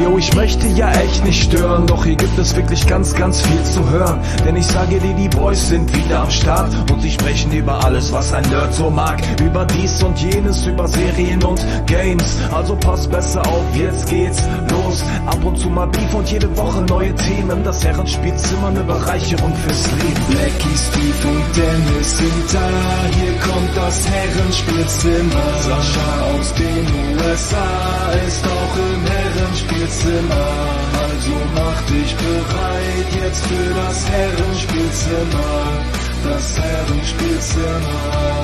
Yo, ich möchte ja echt nicht stören, doch hier gibt es wirklich ganz, ganz viel zu hören. Denn ich sage dir, die Boys sind wieder am Start und sie sprechen über alles, was ein Nerd so mag. Über dies und jenes, über Serien und Games. Also pass besser auf, jetzt geht's los. Ab und zu mal Beef und jede Woche neue Themen. Das Herrenspielzimmer, eine Bereicherung fürs Leben. Blackie, Steve und Dennis sind da. Hier kommt das Herrenspielzimmer. Sascha aus den USA ist auch im Herrenspielzimmer. Also mach dich bereit jetzt für das Herrenspielzimmer. Das Herrenspielzimmer.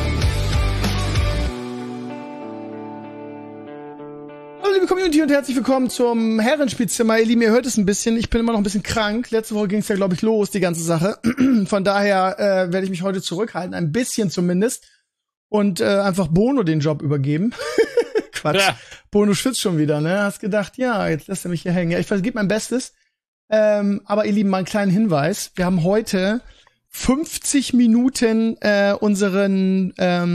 Hallo liebe Community und herzlich willkommen zum Herrenspielzimmer. Ihr Lieben, ihr hört es ein bisschen, ich bin immer noch ein bisschen krank. Letzte Woche ging es ja, glaube ich, los, die ganze Sache. Von daher werde ich mich heute zurückhalten, ein bisschen zumindest. Und einfach Bono den Job übergeben. Quatsch. Ja. Bono schwitzt schon wieder, ne? Hast gedacht, ja, jetzt lässt er mich hier hängen. Ja, ich gebe mein Bestes. Aber ihr Lieben, mal einen kleinen Hinweis. Wir haben heute 50 Minuten unseren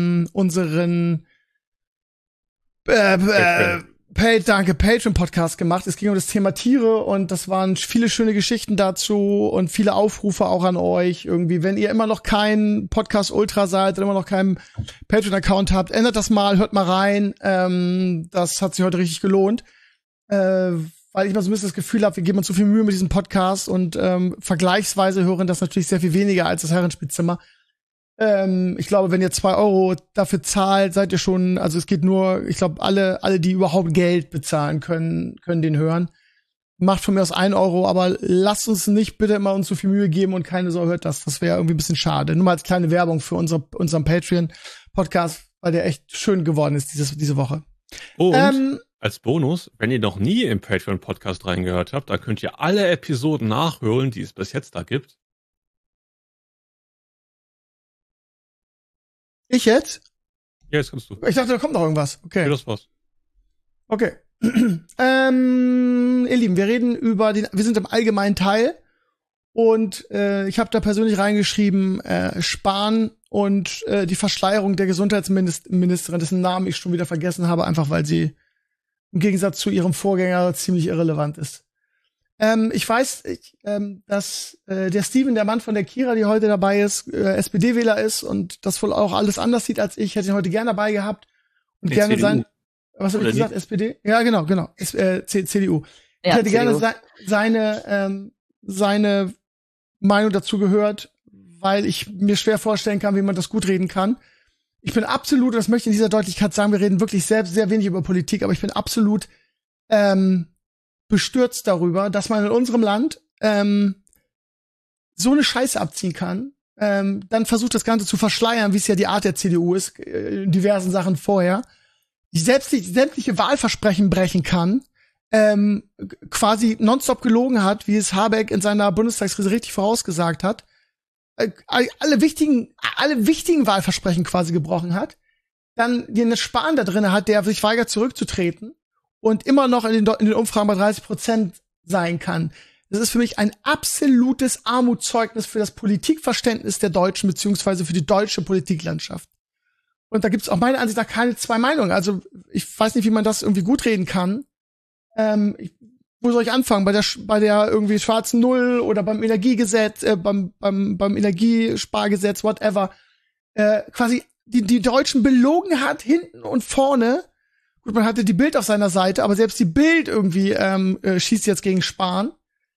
Patreon-Podcast gemacht. Es ging um das Thema Tiere und das waren viele schöne Geschichten dazu und viele Aufrufe auch an euch. Irgendwie, wenn ihr immer noch kein Podcast-Ultra seid und immer noch keinen Patreon-Account habt, ändert das mal, hört mal rein. Das hat sich heute richtig gelohnt. Weil ich mal so ein bisschen das Gefühl habe, wir geben uns so viel Mühe mit diesem Podcast und vergleichsweise hören das natürlich sehr viel weniger als das Herrenspielzimmer. Ich glaube, wenn ihr 2 Euro dafür zahlt, seid ihr schon, also es geht nur, ich glaube, alle, die überhaupt Geld bezahlen können den hören. Macht von mir aus 1 Euro, aber lasst uns nicht bitte immer uns so viel Mühe geben und keine Sau hört das. Das wäre irgendwie ein bisschen schade. Nur mal als kleine Werbung für unseren Patreon-Podcast, weil der echt schön geworden ist diese Woche. Und als Bonus, wenn ihr noch nie im Patreon-Podcast reingehört habt, dann könnt ihr alle Episoden nachhören, die es bis jetzt da gibt. Ich jetzt? Ja, jetzt kannst du. Ich dachte, da kommt noch irgendwas. Okay. Ja, das war's. Okay. Ihr Lieben, wir reden wir sind im allgemeinen Teil und ich habe da persönlich reingeschrieben, Spahn und die Verschleierung der Gesundheitsministerin, dessen Namen ich schon wieder vergessen habe, einfach weil sie im Gegensatz zu ihrem Vorgänger ziemlich irrelevant ist. Ich weiß, dass der Steven, der Mann von der Kira, die heute dabei ist, SPD-Wähler ist und das wohl auch alles anders sieht als ich. Hätte ihn heute gerne dabei gehabt und nee, gerne CDU. Was habe ich gesagt? Nicht? SPD? Ja, genau. CDU. Ja, ich hätte CDU. Gerne seine Meinung dazu gehört, weil ich mir schwer vorstellen kann, wie man das gut reden kann. Ich bin absolut, das möchte ich in dieser Deutlichkeit sagen, wir reden wirklich selbst sehr wenig über Politik, aber ich bin absolut bestürzt darüber, dass man in unserem Land so eine Scheiße abziehen kann, dann versucht das Ganze zu verschleiern, wie es ja die Art der CDU ist, in diversen Sachen vorher, die sämtliche Wahlversprechen brechen kann, quasi nonstop gelogen hat, wie es Habeck in seiner Bundestagskrise richtig vorausgesagt hat, alle wichtigen Wahlversprechen quasi gebrochen hat, dann den Spahn da drin hat, der sich weigert zurückzutreten und immer noch in den Umfragen bei 30% sein kann. Das ist für mich ein absolutes Armutszeugnis für das Politikverständnis der Deutschen beziehungsweise für die deutsche Politiklandschaft. Und da gibt's auch meiner Ansicht nach keine zwei Meinungen. Also ich weiß nicht, wie man das irgendwie gut reden kann. Wo soll ich anfangen? Bei der irgendwie schwarzen Null oder beim Energiegesetz, beim Energiespargesetz, whatever. Quasi die Deutschen belogen hat, hinten und vorne. Gut, man hatte die Bild auf seiner Seite, aber selbst die Bild irgendwie schießt jetzt gegen Spahn.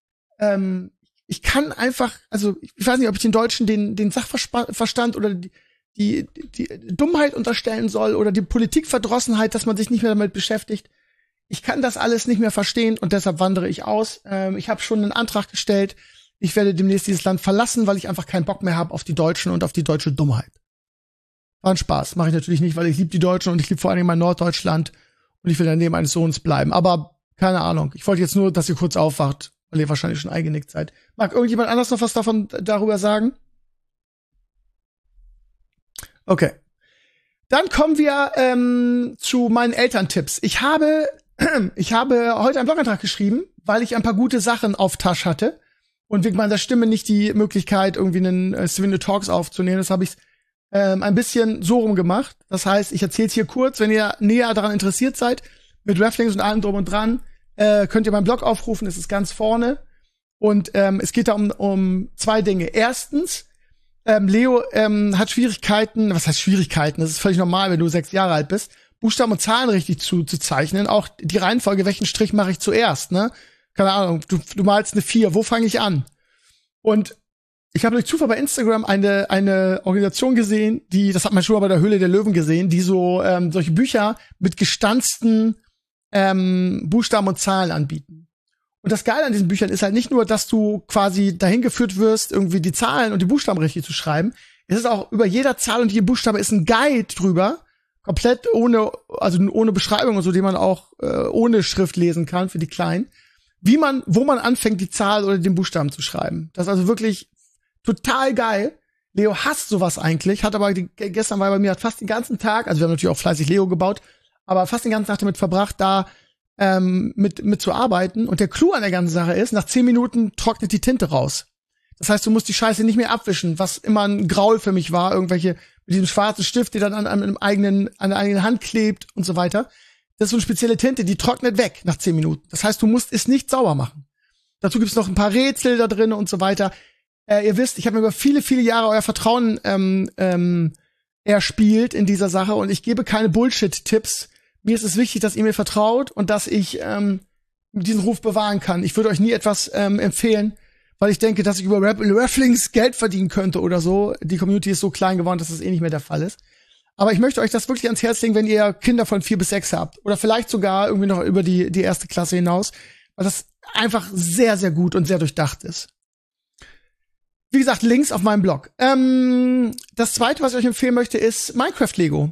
Ich kann einfach, also ich weiß nicht, ob ich den Deutschen den Sachverstand oder die Dummheit unterstellen soll oder die Politikverdrossenheit, dass man sich nicht mehr damit beschäftigt. Ich kann das alles nicht mehr verstehen und deshalb wandere ich aus. Ich habe schon einen Antrag gestellt. Ich werde demnächst dieses Land verlassen, weil ich einfach keinen Bock mehr habe auf die Deutschen und auf die deutsche Dummheit. War ein Spaß. Mache ich natürlich nicht, weil ich liebe die Deutschen und ich liebe vor allem mein Norddeutschland und ich will in der Nähe meines Sohnes bleiben. Aber keine Ahnung. Ich wollte jetzt nur, dass ihr kurz aufwacht, weil ihr wahrscheinlich schon eingenickt seid. Mag irgendjemand anders noch was darüber sagen? Okay. Dann kommen wir zu meinen Elterntipps. Ich habe heute einen Blogantrag geschrieben, weil ich ein paar gute Sachen auf Tasch hatte und wegen meiner Stimme nicht die Möglichkeit, irgendwie einen Swindle Talks aufzunehmen. Das habe ich ein bisschen so rum gemacht. Das heißt, ich erzähle es hier kurz, wenn ihr näher daran interessiert seid, mit Rafflings und allem drum und dran. könnt ihr meinen Blog aufrufen, es ist ganz vorne. Und es geht da um 2 Dinge. Erstens, Leo hat Schwierigkeiten, was heißt Schwierigkeiten? Das ist völlig normal, wenn du 6 Jahre alt bist, Buchstaben und Zahlen richtig zu zeichnen. Auch die Reihenfolge, welchen Strich mache ich zuerst, ne? Keine Ahnung, du malst eine 4, wo fange ich an? Und ich habe durch Zufall bei Instagram eine Organisation gesehen, das hat man schon mal bei der Höhle der Löwen gesehen, die so solche Bücher mit gestanzten Buchstaben und Zahlen anbieten. Und das Geile an diesen Büchern ist halt nicht nur, dass du quasi dahin geführt wirst, irgendwie die Zahlen und die Buchstaben richtig zu schreiben. Es ist auch über jeder Zahl und jedem Buchstabe ist ein Guide drüber, komplett ohne Beschreibung und so, die man auch ohne Schrift lesen kann für die Kleinen, wo man anfängt, die Zahl oder den Buchstaben zu schreiben. Das ist also wirklich total geil. Leo hasst sowas eigentlich, hat aber gestern war bei mir fast den ganzen Tag, also wir haben natürlich auch fleißig Lego gebaut, aber fast den ganzen Tag damit verbracht, da mit zu arbeiten. Und der Clou an der ganzen Sache ist, nach 10 Minuten trocknet die Tinte raus. Das heißt, du musst die Scheiße nicht mehr abwischen, was immer ein Graul für mich war, irgendwelche mit diesem schwarzen Stift, der dann an der eigenen Hand klebt und so weiter. Das ist so eine spezielle Tinte, die trocknet weg nach 10 Minuten. Das heißt, du musst es nicht sauber machen. Dazu gibt's noch ein paar Rätsel da drin und so weiter. Ihr wisst, ich habe mir über viele, viele Jahre euer Vertrauen erspielt in dieser Sache und ich gebe keine Bullshit-Tipps. Mir ist es wichtig, dass ihr mir vertraut und dass ich diesen Ruf bewahren kann. Ich würde euch nie etwas empfehlen, weil ich denke, dass ich über Rafflings Geld verdienen könnte oder so. Die Community ist so klein geworden, dass das eh nicht mehr der Fall ist. Aber ich möchte euch das wirklich ans Herz legen, wenn ihr Kinder von 4 bis 6 habt. Oder vielleicht sogar irgendwie noch über die erste Klasse hinaus. Weil das einfach sehr, sehr gut und sehr durchdacht ist. Wie gesagt, Links auf meinem Blog. Das Zweite, was ich euch empfehlen möchte, ist Minecraft Lego.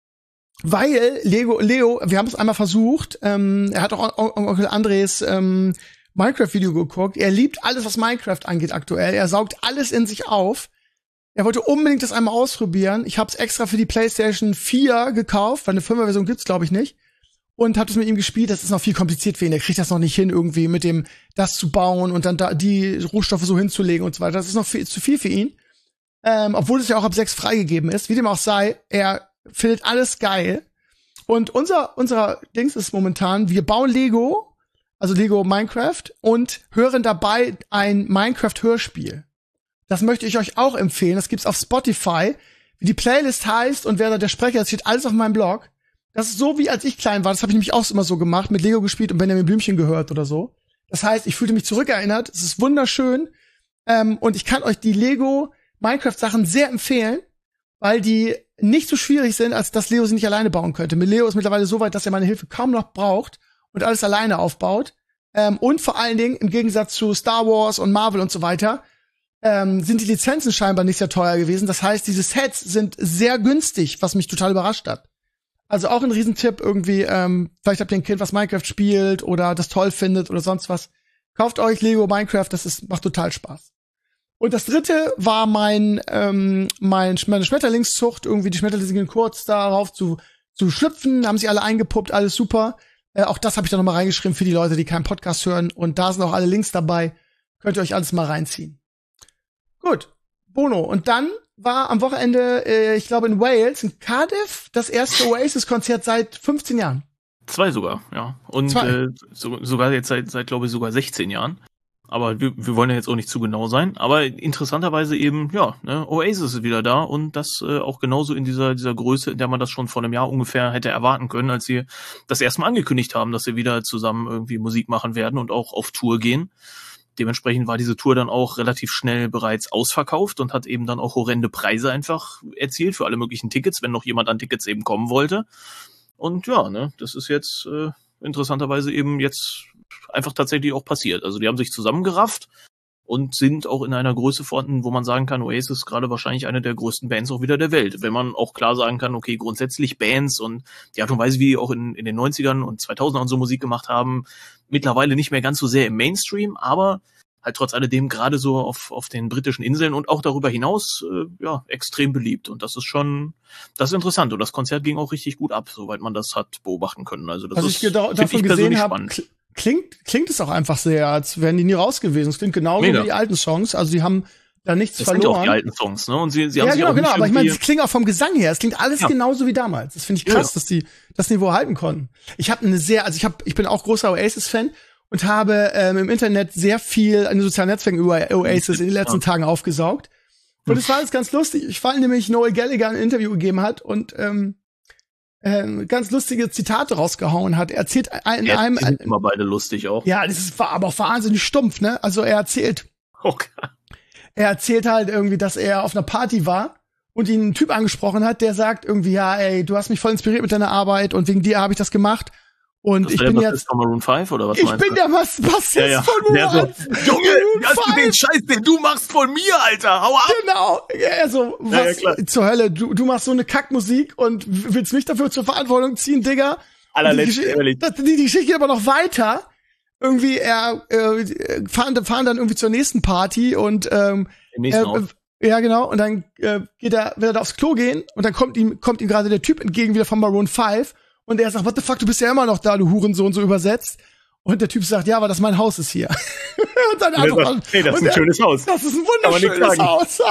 Weil Leo, wir haben es einmal versucht, er hat auch Onkel Andres Minecraft-Video geguckt. Er liebt alles, was Minecraft angeht aktuell. Er saugt alles in sich auf. Er wollte unbedingt das einmal ausprobieren. Ich habe es extra für die PlayStation 4 gekauft, weil eine 5er-Version gibt's, glaube ich, nicht. Und habe es mit ihm gespielt. Das ist noch viel kompliziert für ihn. Er kriegt das noch nicht hin, irgendwie mit dem das zu bauen und dann da die Rohstoffe so hinzulegen und so weiter. Das ist noch zu viel für ihn. Obwohl es ja auch ab 6 freigegeben ist. Wie dem auch sei, er findet alles geil. Und unser Dings ist momentan, wir bauen Lego, also Lego Minecraft, und hören dabei ein Minecraft-Hörspiel. Das möchte ich euch auch empfehlen. Das gibt's auf Spotify. Wie die Playlist heißt und wer da der Sprecher ist, steht alles auf meinem Blog. Das ist so, wie als ich klein war. Das habe ich nämlich auch immer so gemacht, mit Lego gespielt und Benjamin Blümchen gehört oder so. Das heißt, ich fühlte mich zurückerinnert. Es ist wunderschön. Und ich kann euch die Lego Minecraft-Sachen sehr empfehlen, weil die nicht so schwierig sind, als dass Leo sie nicht alleine bauen könnte. Mit Leo ist mittlerweile so weit, dass er meine Hilfe kaum noch braucht und alles alleine aufbaut. Und vor allen Dingen, im Gegensatz zu Star Wars und Marvel und so weiter, sind die Lizenzen scheinbar nicht sehr teuer gewesen. Das heißt, diese Sets sind sehr günstig, was mich total überrascht hat. Also auch ein Riesentipp irgendwie, vielleicht habt ihr ein Kind, was Minecraft spielt oder das toll findet oder sonst was. Kauft euch Lego Minecraft, macht total Spaß. Und das dritte war meine Schmetterlingszucht, irgendwie die Schmetterlinge kurz darauf zu schlüpfen, haben sie alle eingepuppt, alles super. Auch das habe ich da nochmal reingeschrieben für die Leute, die keinen Podcast hören. Und da sind auch alle Links dabei. Könnt ihr euch alles mal reinziehen. Gut, Bono. Und dann war am Wochenende, ich glaube in Wales, in Cardiff, das erste Oasis-Konzert seit 15 Jahren. 2 sogar, ja. Und sogar jetzt seit glaube ich, sogar 16 Jahren. Aber wir wollen ja jetzt auch nicht zu genau sein. Aber interessanterweise eben, ja, ne, Oasis ist wieder da und das auch genauso in dieser Größe, in der man das schon vor einem Jahr ungefähr hätte erwarten können, als sie das erstmal angekündigt haben, dass sie wieder zusammen irgendwie Musik machen werden und auch auf Tour gehen. Dementsprechend war diese Tour dann auch relativ schnell bereits ausverkauft und hat eben dann auch horrende Preise einfach erzielt für alle möglichen Tickets, wenn noch jemand an Tickets eben kommen wollte. Und ja, ne, das ist jetzt interessanterweise eben jetzt einfach tatsächlich auch passiert. Also die haben sich zusammengerafft und sind auch in einer Größe vorhanden, wo man sagen kann, Oasis ist gerade wahrscheinlich eine der größten Bands auch wieder der Welt. Wenn man auch klar sagen kann, okay, grundsätzlich Bands und die Art und Weise, wie die auch in den 90ern und 2000ern und so Musik gemacht haben, mittlerweile nicht mehr ganz so sehr im Mainstream, aber halt trotz alledem gerade so auf den britischen Inseln und auch darüber hinaus ja extrem beliebt. Und das ist interessant. Und das Konzert ging auch richtig gut ab, soweit man das hat beobachten können. Also das ist, davon gesehen habe, klingt es auch einfach sehr, als wären die nie raus gewesen. Es klingt genauso wie die alten Songs. Also die haben da nichts das verloren. Das sind ja auch die alten Songs, ne? Und sie haben ja, sich genau, auch nicht aber ich meine, es klingt auch vom Gesang her, es klingt alles genauso wie damals. Das finde ich krass, dass die das Niveau halten konnten. Ich bin auch großer Oasis-Fan und habe im Internet sehr viel an den sozialen Netzwerken über Oasis in den letzten Tagen aufgesaugt. Und es war alles ganz lustig. Ich fand nämlich Noel Gallagher ein Interview gegeben hat und ganz lustige Zitate rausgehauen hat. Er erzählt in einem sind immer beide lustig auch. Ja, war aber auch wahnsinnig stumpf, ne? Also er erzählt halt irgendwie, dass er auf einer Party war und ihn ein Typ angesprochen hat, der sagt irgendwie, ja, ey, du hast mich voll inspiriert mit deiner Arbeit und wegen dir habe ich das gemacht. Und das ich bin jetzt von Maroon 5 oder was ich bin der Bassist von Maroon 5. Junge, hast du den Scheiß, den du machst von mir, Alter? Hau ab! Genau. Also, was zur Hölle? Du machst so eine Kackmusik und willst mich dafür zur Verantwortung ziehen, Digga? Die Geschichte geht aber noch weiter. Irgendwie, fahren dann irgendwie zur nächsten Party und ja, genau. Und dann will er da aufs Klo gehen und dann kommt ihm gerade der Typ entgegen wieder von Maroon 5 und er sagt, what the fuck, du bist ja immer noch da, du Hurensohn, so übersetzt. Und der Typ sagt, ja, aber das mein Haus ist hier. Und dann hey, das ist ein schönes Haus. Das ist ein wunderschönes Haus.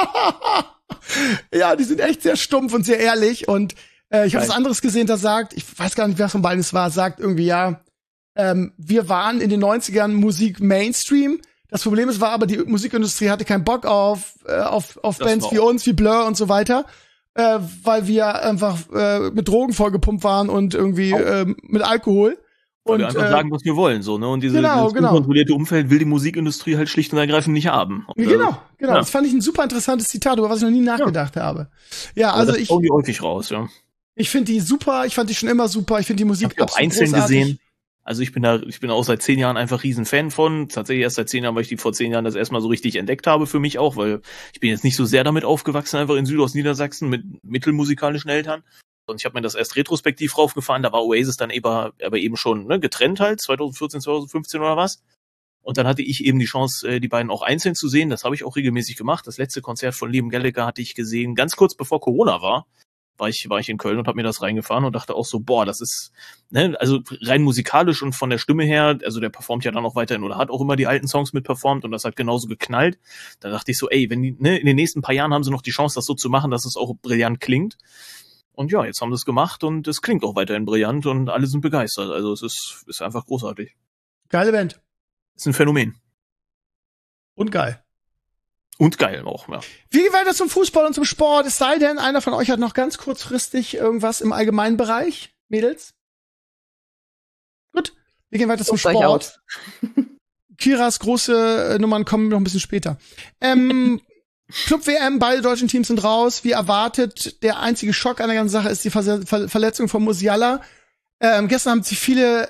Ja, die sind echt sehr stumpf und sehr ehrlich. Und ich habe was anderes gesehen, da sagt, ich weiß gar nicht, wer von beiden es war, sagt irgendwie, ja, wir waren in den 90ern Musik Mainstream. Das Problem war aber, die Musikindustrie hatte keinen Bock auf Bands wie uns, wie Blur und so weiter, weil wir einfach mit Drogen vollgepumpt waren und irgendwie mit Alkohol. Und wir einfach sagen, was wir wollen, so, ne? Und dieses unkontrollierte Umfeld will die Musikindustrie halt schlicht und ergreifend nicht haben. Und, genau. Ja. Das fand ich ein super interessantes Zitat, über was ich noch nie nachgedacht habe. Ja, also das hauen die häufig raus, ja. Ich finde die super, ich fand die schon immer super, ich finde die Musik auch einzeln großartig gesehen. Also ich bin auch seit 10 Jahren einfach riesen Fan von. Tatsächlich erst seit 10 Jahren, weil ich die vor 10 Jahren das erstmal so richtig entdeckt habe für mich auch, weil ich bin jetzt nicht so sehr damit aufgewachsen, einfach in Südostniedersachsen mit mittelmusikalischen Eltern. Und ich habe mir das erst retrospektiv raufgefahren, da war Oasis dann aber eben schon getrennt halt, 2014, 2015 oder was. Und dann hatte ich eben die Chance, die beiden auch einzeln zu sehen. Das habe ich auch regelmäßig gemacht. Das letzte Konzert von Liam Gallagher hatte ich gesehen, ganz kurz bevor Corona war ich in Köln und habe mir das reingefahren und dachte auch so, boah, das ist, ne, also rein musikalisch und von der Stimme her, also der performt ja dann auch weiterhin oder hat auch immer die alten Songs mitperformt und das hat genauso geknallt. Da dachte ich so, ey, wenn die, ne, in den nächsten paar Jahren haben sie noch die Chance, das so zu machen, dass es auch brillant klingt. Und ja, jetzt haben sie es gemacht und es klingt auch weiterhin brillant und alle sind begeistert. Also es ist einfach großartig. Geile Band. Ist ein Phänomen. Und geil. Und geil auch, ja. Wie geht weiter zum Fußball und zum Sport? Es sei denn, einer von euch hat noch ganz kurzfristig irgendwas im allgemeinen Bereich, Mädels? Gut, wir gehen weiter zum Sport. Kiras große Nummern kommen noch ein bisschen später. Club-WM, beide deutschen Teams sind raus. Wie erwartet, der einzige Schock an der ganzen Sache ist die Verletzung von Musiala. Gestern haben sich viele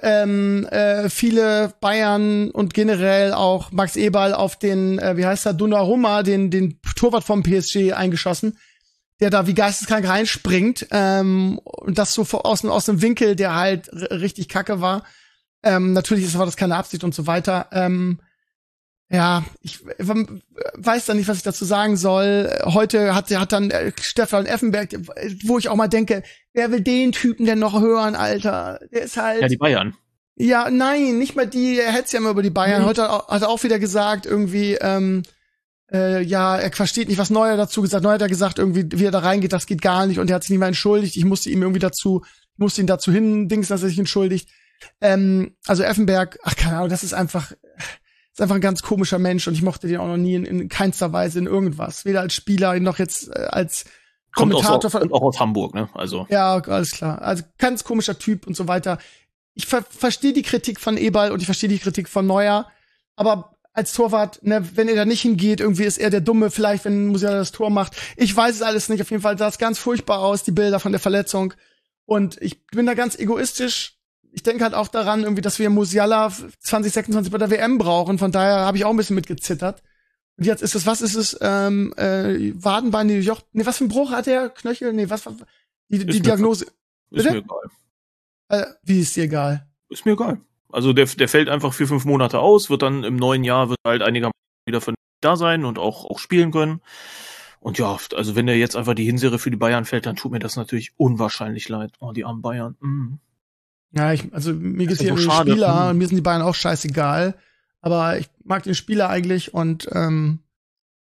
Bayern und generell auch Max Eberl auf den, Donnarumma, den Torwart vom PSG eingeschossen, der da wie geisteskrank reinspringt, und das so aus einem Winkel, der halt richtig kacke war. Natürlich war das keine Absicht und so weiter. Ja, ich weiß dann nicht, was ich dazu sagen soll. Heute hat dann Stefan Effenberg, wo ich auch mal denke, wer will den Typen denn noch hören, Alter? Der ist halt... Ja, die Bayern. Ja, nein, nicht mal die, er hetzt ja immer über die Bayern. Heute hat er auch wieder gesagt, irgendwie, ja, er versteht nicht, was Neuer dazu gesagt. Neuer hat er gesagt, irgendwie, wie er da reingeht, das geht gar nicht und er hat sich nicht mal entschuldigt. Ich musste ihn dazu hindingsen, dass er sich entschuldigt. Also Effenberg, ach keine Ahnung, das ist einfach ein ganz komischer Mensch und ich mochte den auch noch nie in keinster Weise in irgendwas. Weder als Spieler noch jetzt als Kommentator. Kommt auch aus Hamburg, ne? Also. Ja, alles klar. Also ganz komischer Typ und so weiter. Ich verstehe die Kritik von Eberl und ich verstehe die Kritik von Neuer. Aber als Torwart, ne, wenn er da nicht hingeht, irgendwie ist er der Dumme, vielleicht, wenn Musiala das Tor macht. Ich weiß es alles nicht. Auf jeden Fall sah es ganz furchtbar aus, die Bilder von der Verletzung. Und ich bin da ganz egoistisch. Ich denke halt auch daran, irgendwie, dass wir Musiala 2026 bei der WM brauchen. Von daher habe ich auch ein bisschen mitgezittert. Und jetzt ist es, was ist es? Wadenbein, Joch. Nee, was für ein Bruch hat der? Knöchel? Nee, was war die Diagnose? Ist mir egal. Wie ist dir egal? Ist mir egal. Also der fällt einfach 4-5 Monate aus, wird dann im neuen Jahr halt einigermaßen wieder von da sein und auch spielen können. Und ja, also wenn der jetzt einfach die Hinserie für die Bayern fällt, dann tut mir das natürlich unwahrscheinlich leid. Oh, die armen Bayern. Ja, mir geht's hier um den Spieler und mir sind die Bayern auch scheißegal. Aber ich mag den Spieler eigentlich und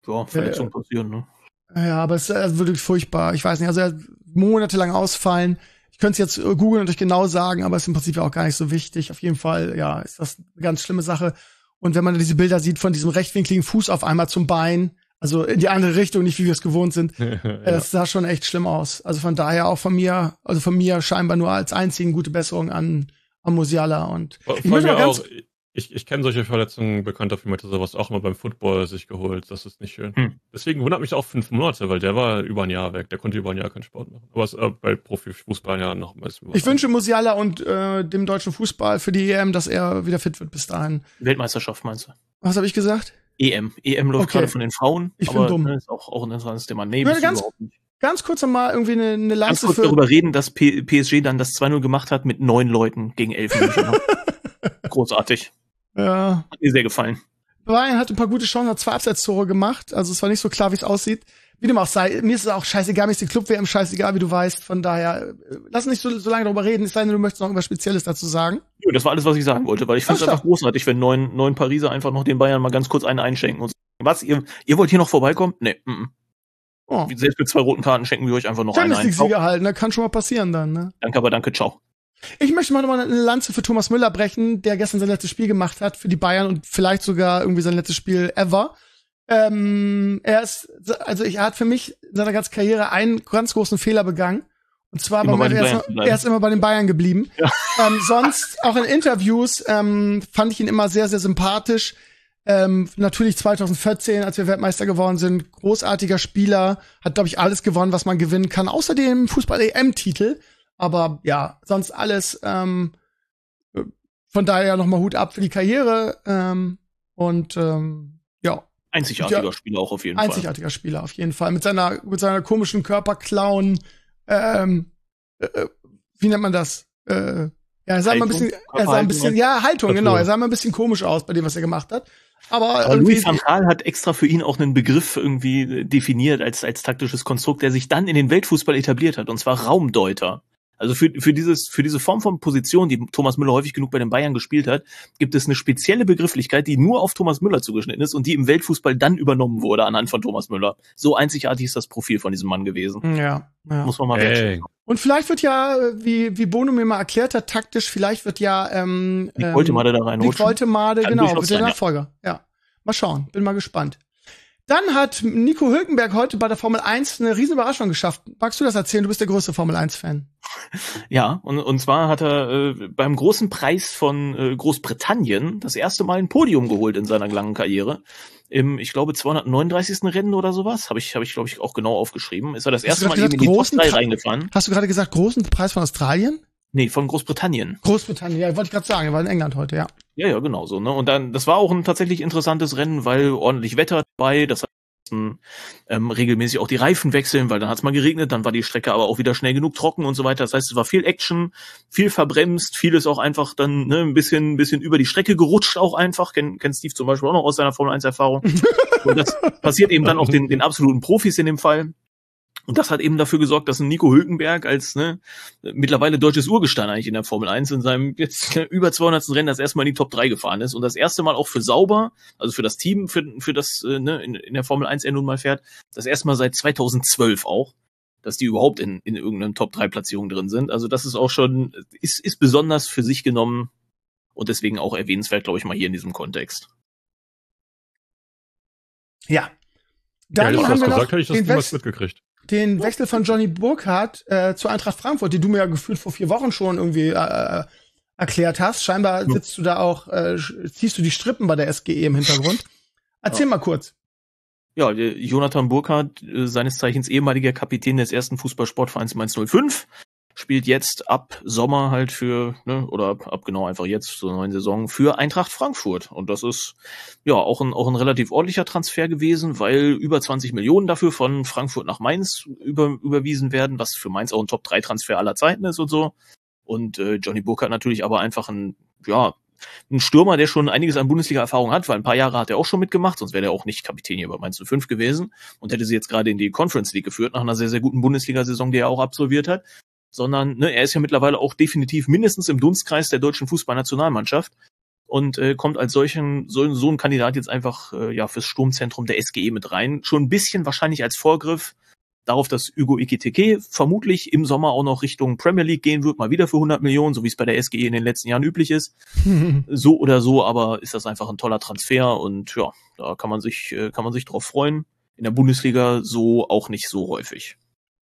Ja, Verletzungen passieren, ne? Ja, aber es ist wirklich furchtbar. Ich weiß nicht, also monatelang ausfallen. Ich könnte es jetzt googeln und euch genau sagen, aber es ist im Prinzip auch gar nicht so wichtig. Auf jeden Fall, ja, ist das eine ganz schlimme Sache. Und wenn man diese Bilder sieht von diesem rechtwinkligen Fuß auf einmal zum Bein, also in die andere Richtung, nicht wie wir es gewohnt sind, es sah schon echt schlimm aus. Also von daher auch von mir scheinbar nur als einzigen gute Besserung an Musiala. Und ich kenne solche Verletzungen, bekannter für mich, sowas auch immer beim Football sich geholt. Das ist nicht schön. Deswegen wundert mich auch 5 Monate, weil der war über ein Jahr weg. Der konnte über ein Jahr keinen Sport machen. Aber es ist bei Profifußball ja noch ein bisschen. Ich wünsche Musiala und dem deutschen Fußball für die EM, dass er wieder fit wird bis dahin. Weltmeisterschaft meinst du? Was habe ich gesagt? EM läuft gerade von den Frauen. Ich bin dumm. Ist auch ein interessantes Thema. Nee, ganz kurz nochmal irgendwie eine Lanze ganz kurz darüber reden, dass PSG dann das 2-0 gemacht hat mit 9 Leuten gegen 11 München. Großartig. Ja. Hat mir sehr gefallen. Bayern hat ein paar gute Chancen, hat 2 Abseitstore gemacht. Also es war nicht so klar, wie es aussieht. Wie dem auch sei, mir ist es auch scheißegal, mir ist die Club-WM scheißegal, wie du weißt. Von daher, lass nicht so lange darüber reden, es sei denn, du möchtest noch irgendwas Spezielles dazu sagen. Ja, das war alles, was ich sagen wollte, weil ich finde es einfach großartig, wenn 9 Pariser einfach noch den Bayern mal ganz kurz einen einschenken und sagen, was, ihr wollt hier noch vorbeikommen? Nee, Oh. Selbst mit 2 roten Karten schenken wir euch einfach noch einen ein. Champions-League-Sieger halten, das kann schon mal passieren dann, ne? Danke, aber danke, ciao. Ich möchte mal nochmal eine Lanze für Thomas Müller brechen, der gestern sein letztes Spiel gemacht hat für die Bayern und vielleicht sogar irgendwie sein letztes Spiel ever. Er hat für mich in seiner ganzen Karriere einen ganz großen Fehler begangen. Und zwar, er ist immer bei den Bayern geblieben. Ja. Sonst, auch in Interviews, fand ich ihn immer sehr, sehr sympathisch. Natürlich 2014, als wir Weltmeister geworden sind, großartiger Spieler, hat, glaube ich, alles gewonnen, was man gewinnen kann, außer dem Fußball-EM-Titel. Aber ja, sonst alles, von daher nochmal Hut ab für die Karriere. Ja. Einzigartiger Spieler auch auf jeden Fall. Einzigartiger Spieler auf jeden Fall. Mit seiner komischen Körperklauen, wie nennt man das? Er sah mal ein bisschen, Haltung, genau. Er sah mal ein bisschen komisch aus bei dem, was er gemacht hat. Aber Louis van Gaal hat extra für ihn auch einen Begriff irgendwie definiert als taktisches Konstrukt, der sich dann in den Weltfußball etabliert hat, und zwar Raumdeuter. Also für diese Form von Position, die Thomas Müller häufig genug bei den Bayern gespielt hat, gibt es eine spezielle Begrifflichkeit, die nur auf Thomas Müller zugeschnitten ist und die im Weltfußball dann übernommen wurde anhand von Thomas Müller. So einzigartig ist das Profil von diesem Mann gewesen. Ja. Muss man mal wertschätzen. Und vielleicht wird ja, wie Bono mir mal erklärt hat, taktisch, vielleicht wird ja Nick Woltemade da reinrutschen. Nick Woltemade, genau, wird der Nachfolger. Ja. Mal schauen, bin mal gespannt. Dann hat Nico Hülkenberg heute bei der Formel 1 eine riesen Überraschung geschafft. Magst du das erzählen? Du bist der größte Formel 1-Fan. Ja, und zwar hat er beim großen Preis von Großbritannien das erste Mal ein Podium geholt in seiner langen Karriere. Im, ich glaube, 239. Rennen oder sowas. Habe ich, glaube ich, auch genau aufgeschrieben. Ist er das erste Mal in die Top 3 reingefahren. Hast du gerade gesagt, großen Preis von Australien? Nee, von Großbritannien. Großbritannien, ja, wollte ich gerade sagen. Er war in England heute, ja. Ja, genau so, ne? Und dann, das war auch ein tatsächlich interessantes Rennen, weil ordentlich Wetter dabei, das heißt, regelmäßig auch die Reifen wechseln, weil dann hat es mal geregnet, dann war die Strecke aber auch wieder schnell genug trocken und so weiter. Das heißt, es war viel Action, viel verbremst, vieles auch einfach dann ein bisschen über die Strecke gerutscht auch einfach. Kennt Steve zum Beispiel auch noch aus seiner Formel-1-Erfahrung. Und das passiert eben dann auch den absoluten Profis in dem Fall. Und das hat eben dafür gesorgt, dass ein Nico Hülkenberg als mittlerweile deutsches Urgestein eigentlich in der Formel 1 in seinem jetzt über 200. Rennen das erste Mal in die Top 3 gefahren ist und das erste Mal auch für Sauber, also für das Team, für das in der Formel 1 er nun mal fährt, das erste Mal seit 2012 auch, dass die überhaupt in irgendeiner Top 3 Platzierung drin sind. Also das ist auch schon, ist besonders für sich genommen und deswegen auch erwähnenswert, glaube ich, mal hier in diesem Kontext. Ja. Dann haben wir noch hätte ich das niemals mitgekriegt. Den Wechsel von Johnny Burkhardt zu Eintracht Frankfurt, den du mir ja gefühlt vor 4 Wochen schon irgendwie erklärt hast. Scheinbar sitzt du da auch, ziehst du die Strippen bei der SGE im Hintergrund. Erzähl mal kurz. Ja, Jonathan Burkhardt, seines Zeichens ehemaliger Kapitän des ersten Fußballsportvereins Mainz 05, spielt jetzt ab Sommer halt oder ab genau einfach jetzt zur neuen Saison für Eintracht Frankfurt. Und das ist ja auch ein relativ ordentlicher Transfer gewesen, weil über 20 Millionen dafür von Frankfurt nach Mainz überwiesen werden, was für Mainz auch ein Top-3-Transfer aller Zeiten ist und so. Und Johnny Burkhardt natürlich aber einfach ein Stürmer, der schon einiges an Bundesliga-Erfahrung hat, weil ein paar Jahre hat er auch schon mitgemacht, sonst wäre er auch nicht Kapitän hier bei Mainz 05 gewesen und hätte sie jetzt gerade in die Conference League geführt, nach einer sehr, sehr guten Bundesliga-Saison, die er auch absolviert hat. Sondern er ist ja mittlerweile auch definitiv mindestens im Dunstkreis der deutschen Fußballnationalmannschaft. und kommt als so ein Kandidat jetzt einfach fürs Sturmzentrum der SGE mit rein. Schon ein bisschen wahrscheinlich als Vorgriff darauf, dass Hugo Ekitike vermutlich im Sommer auch noch Richtung Premier League gehen wird, mal wieder für 100 Millionen, so wie es bei der SGE in den letzten Jahren üblich ist. So oder so, aber ist das einfach ein toller Transfer und ja, da kann man sich drauf freuen. In der Bundesliga so auch nicht so häufig.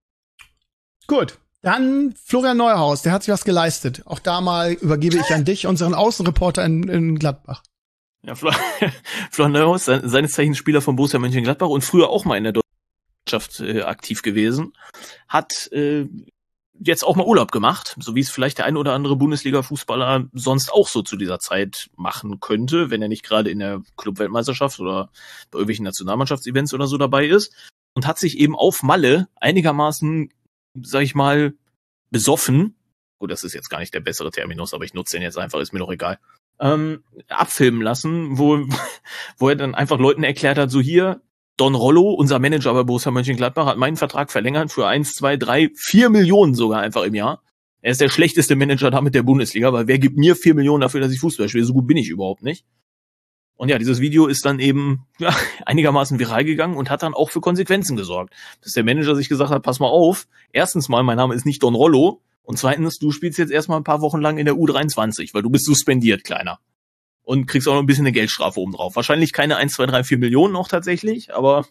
Gut, dann Florian Neuhaus, der hat sich was geleistet. Auch da mal übergebe ich an dich, unseren Außenreporter in Gladbach. Ja, Florian Neuhaus, seines Zeichens Spieler von Borussia Mönchengladbach und früher auch mal in der Mannschaft aktiv gewesen, hat jetzt auch mal Urlaub gemacht, so wie es vielleicht der ein oder andere Bundesliga-Fußballer sonst auch so zu dieser Zeit machen könnte, wenn er nicht gerade in der Club-Weltmeisterschaft oder bei irgendwelchen Nationalmannschaftsevents oder so dabei ist, und hat sich eben auf Malle einigermaßen, sag ich mal, besoffen, gut, das ist jetzt gar nicht der bessere Terminus, aber ich nutze den jetzt einfach, ist mir doch egal, abfilmen lassen, wo er dann einfach Leuten erklärt hat, so hier, Don Rollo, unser Manager bei Borussia Mönchengladbach, hat meinen Vertrag verlängert für 1, 2, 3, 4 Millionen sogar einfach im Jahr. Er ist der schlechteste Manager damit der Bundesliga, weil wer gibt mir 4 Millionen dafür, dass ich Fußball spiele? So gut bin ich überhaupt nicht. Und ja, dieses Video ist dann eben einigermaßen viral gegangen und hat dann auch für Konsequenzen gesorgt. Dass der Manager sich gesagt hat, pass mal auf, erstens mal, mein Name ist nicht Don Rollo, und zweitens, du spielst jetzt erstmal ein paar Wochen lang in der U23, weil du bist suspendiert, Kleiner. Und kriegst auch noch ein bisschen eine Geldstrafe oben drauf. Wahrscheinlich keine 1, 2, 3, 4 Millionen noch tatsächlich, aber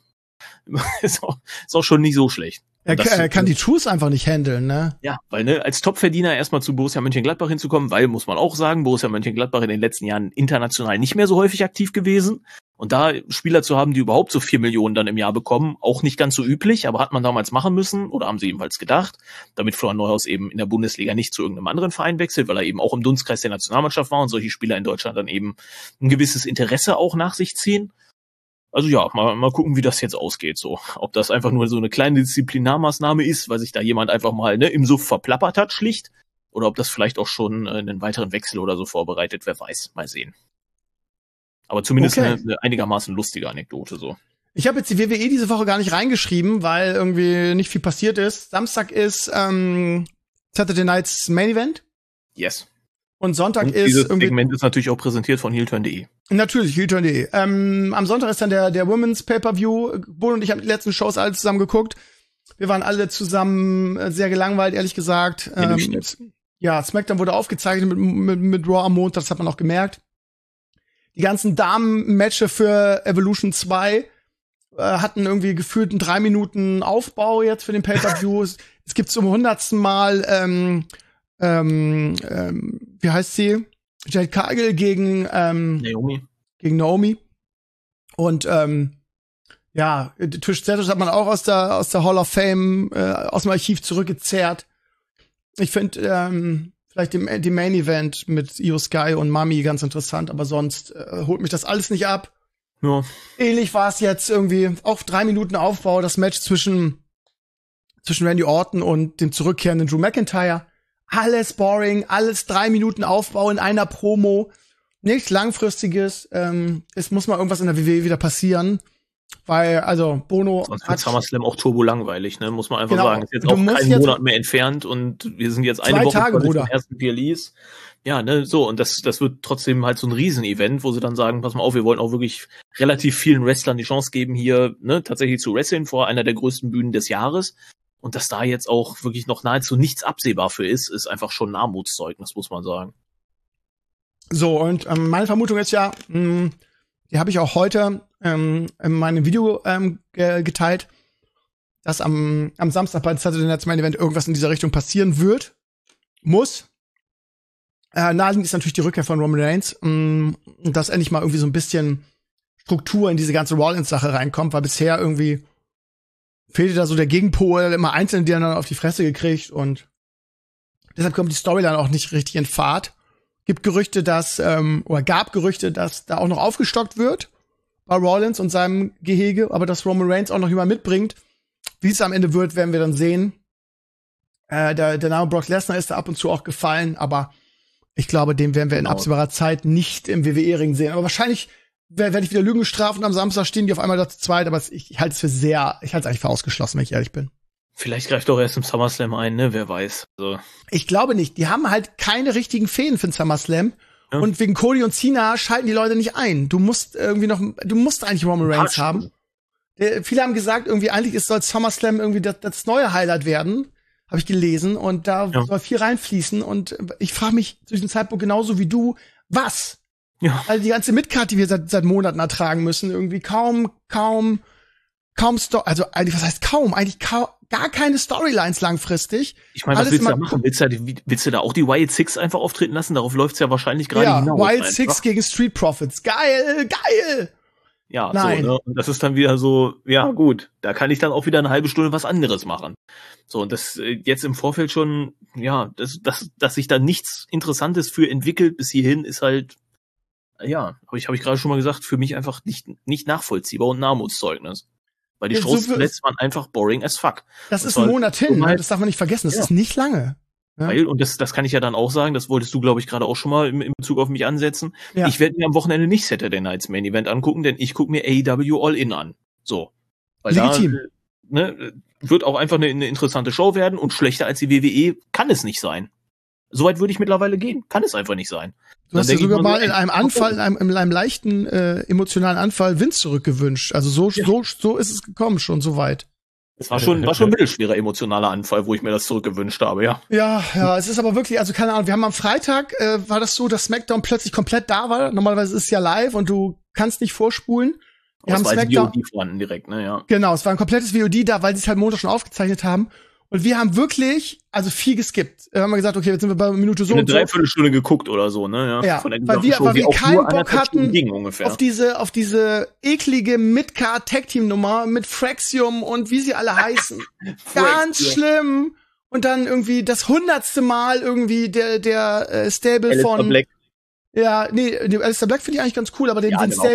ist auch schon nicht so schlecht. Er kann die Truths einfach nicht handeln, ne? Ja, weil als Topverdiener erstmal zu Borussia Mönchengladbach hinzukommen, weil, muss man auch sagen, Borussia Mönchengladbach in den letzten Jahren international nicht mehr so häufig aktiv gewesen. Und da Spieler zu haben, die überhaupt so 4 Millionen dann im Jahr bekommen, auch nicht ganz so üblich, aber hat man damals machen müssen oder haben sie ebenfalls gedacht, damit Florian Neuhaus eben in der Bundesliga nicht zu irgendeinem anderen Verein wechselt, weil er eben auch im Dunstkreis der Nationalmannschaft war und solche Spieler in Deutschland dann eben ein gewisses Interesse auch nach sich ziehen. Also ja, mal gucken, wie das jetzt ausgeht, so. Ob das einfach nur so eine kleine Disziplinarmaßnahme ist, weil sich da jemand einfach mal im Suff verplappert hat, schlicht, oder ob das vielleicht auch schon einen weiteren Wechsel oder so vorbereitet, wer weiß, mal sehen. Aber zumindest eine einigermaßen lustige Anekdote, so. Ich habe jetzt die WWE diese Woche gar nicht reingeschrieben, weil irgendwie nicht viel passiert ist. Samstag ist Saturday Night's Main Event. Yes. Und Sonntag ist dieses Segment ist natürlich auch präsentiert von Heelturn.de. Natürlich, Heelturn.de. Am Sonntag ist dann der Women's Pay-Per-View. Bull und ich haben die letzten Shows alle zusammen geguckt. Wir waren alle zusammen sehr gelangweilt, ehrlich gesagt. Ja, SmackDown wurde aufgezeichnet mit Raw am Montag, das hat man auch gemerkt. Die ganzen Damen-Matches für Evolution 2 hatten irgendwie gefühlt einen 3 Minuten Aufbau jetzt für den Pay-Per-View. Es gibt zum 100. Mal wie heißt sie? Jade Cargill gegen Naomi. Und ja, Trish Stratus hat man auch aus der Hall of Fame aus dem Archiv zurückgezerrt. Ich finde vielleicht die Main Event mit Io Sky und Mami ganz interessant, aber sonst holt mich das alles nicht ab. Ja. Ähnlich war es jetzt irgendwie auch 3 Minuten Aufbau, das Match zwischen Randy Orton und dem zurückkehrenden Drew McIntyre. Alles boring, alles 3 Minuten Aufbau in einer Promo. Nichts Langfristiges. Es muss mal irgendwas in der WWE wieder passieren. Weil, also, Bono sonst wird SummerSlam auch turbo langweilig, ne? Muss man einfach sagen. Ist jetzt auch kein Monat mehr entfernt und wir sind jetzt eine Woche Tage, vor dem ersten PLEs. Ja, ne, so. Und das wird trotzdem halt so ein Riesenevent, wo sie dann sagen, pass mal auf, wir wollen auch wirklich relativ vielen Wrestlern die Chance geben, hier, ne, tatsächlich zu wresteln vor einer der größten Bühnen des Jahres. Und dass da jetzt auch wirklich noch nahezu nichts absehbar für ist ist einfach schon ein Armutszeugnis, muss man sagen. So, und meine Vermutung ist ja, die habe ich auch heute in meinem Video geteilt, dass am Samstag bei Saturday Night's Main Event irgendwas in dieser Richtung passieren muss. Naheliegend ist natürlich die Rückkehr von Roman Reigns, und dass endlich mal irgendwie so ein bisschen Struktur in diese ganze Rollins-Sache reinkommt, weil bisher irgendwie fehlte da so der Gegenpol, immer einzeln, die dann auf die Fresse gekriegt, und deshalb kommt die Storyline auch nicht richtig in Fahrt. Gab Gerüchte, dass da auch noch aufgestockt wird bei Rollins und seinem Gehege, aber dass Roman Reigns auch noch jemand mitbringt. Wie es am Ende wird, werden wir dann sehen. Der Name Brock Lesnar ist da ab und zu auch gefallen, aber ich glaube, den werden wir in absehbarer Zeit nicht im WWE-Ring sehen. Aber wahrscheinlich werde ich wieder Lügen strafen, am Samstag stehen die auf einmal da zu zweit, aber ich halte es eigentlich für ausgeschlossen, wenn ich ehrlich bin. Vielleicht greift doch erst im SummerSlam ein, ne? Wer weiß. Also. Ich glaube nicht. Die haben halt keine richtigen Fäden für den SummerSlam. Ja. Und wegen Cody und Cena schalten die Leute nicht ein. Du musst eigentlich Roman Reigns haben. Viele haben gesagt, irgendwie eigentlich soll SummerSlam irgendwie das neue Highlight werden. Habe ich gelesen. Und da soll viel reinfließen. Und ich frage mich zu diesem Zeitpunkt genauso wie du, was? Ja. Also die ganze Midcard, die wir seit Monaten ertragen müssen, irgendwie kaum also eigentlich, was heißt kaum? Eigentlich gar keine Storylines langfristig. Ich meine, was willst du da machen? Willst du da auch die Wild Six einfach auftreten lassen? Darauf läuft's ja wahrscheinlich gerade hinaus. Wild Six gegen Street Profits. Geil! Ja, nein. So, ne? Und das ist dann wieder so, ja gut, da kann ich dann auch wieder eine halbe Stunde was anderes machen. So, und das jetzt im Vorfeld schon, ja, dass sich da nichts Interessantes für entwickelt bis hierhin, ist halt, ja, hab ich gerade schon mal gesagt, für mich einfach nicht nachvollziehbar und ein Armutszeugnis. Weil die Shows zuletzt waren einfach boring as fuck. Das ist ein Monat hin, ne? Das darf man nicht vergessen, das ist nicht lange. Ja. Und das kann ich ja dann auch sagen, das wolltest du, glaube ich, gerade auch schon mal in Bezug auf mich ansetzen. Ja. Ich werde mir am Wochenende nicht Saturday Night's Main Event angucken, denn ich gucke mir AEW All In an. So. Weil legitim. Da, wird auch einfach eine interessante Show werden und schlechter als die WWE kann es nicht sein. Soweit würde ich mittlerweile gehen. Kann es einfach nicht sein. Du hast ja sogar mal in einem Anfall, in einem leichten emotionalen Anfall Vince zurückgewünscht. Also so ist es gekommen, schon so weit. Es war schon ein mittelschwerer emotionaler Anfall, wo ich mir das zurückgewünscht habe, ja. Ja, es ist aber wirklich, also keine Ahnung, wir haben am Freitag, war das so, dass SmackDown plötzlich komplett da war. Normalerweise ist es ja live und du kannst nicht vorspulen. Wir haben SmackDown VOD vorhanden direkt, ne, ja. Genau, es war ein komplettes VOD da, weil sie es halt Montag schon aufgezeichnet haben. Und wir haben wirklich, also viel geskippt. Wir haben gesagt, okay, jetzt sind wir bei Minute so und so. Eine Dreiviertelstunde geguckt oder so, ne? Ja, weil wir keinen Bock hatten auf diese eklige Midcard-Tag-Team-Nummer mit Fraxium und wie sie alle heißen. Ganz schlimm. Und dann irgendwie das 100. Mal irgendwie der Stable Alistair von Black. Ja, nee, Alistair Black finde ich eigentlich ganz cool, aber den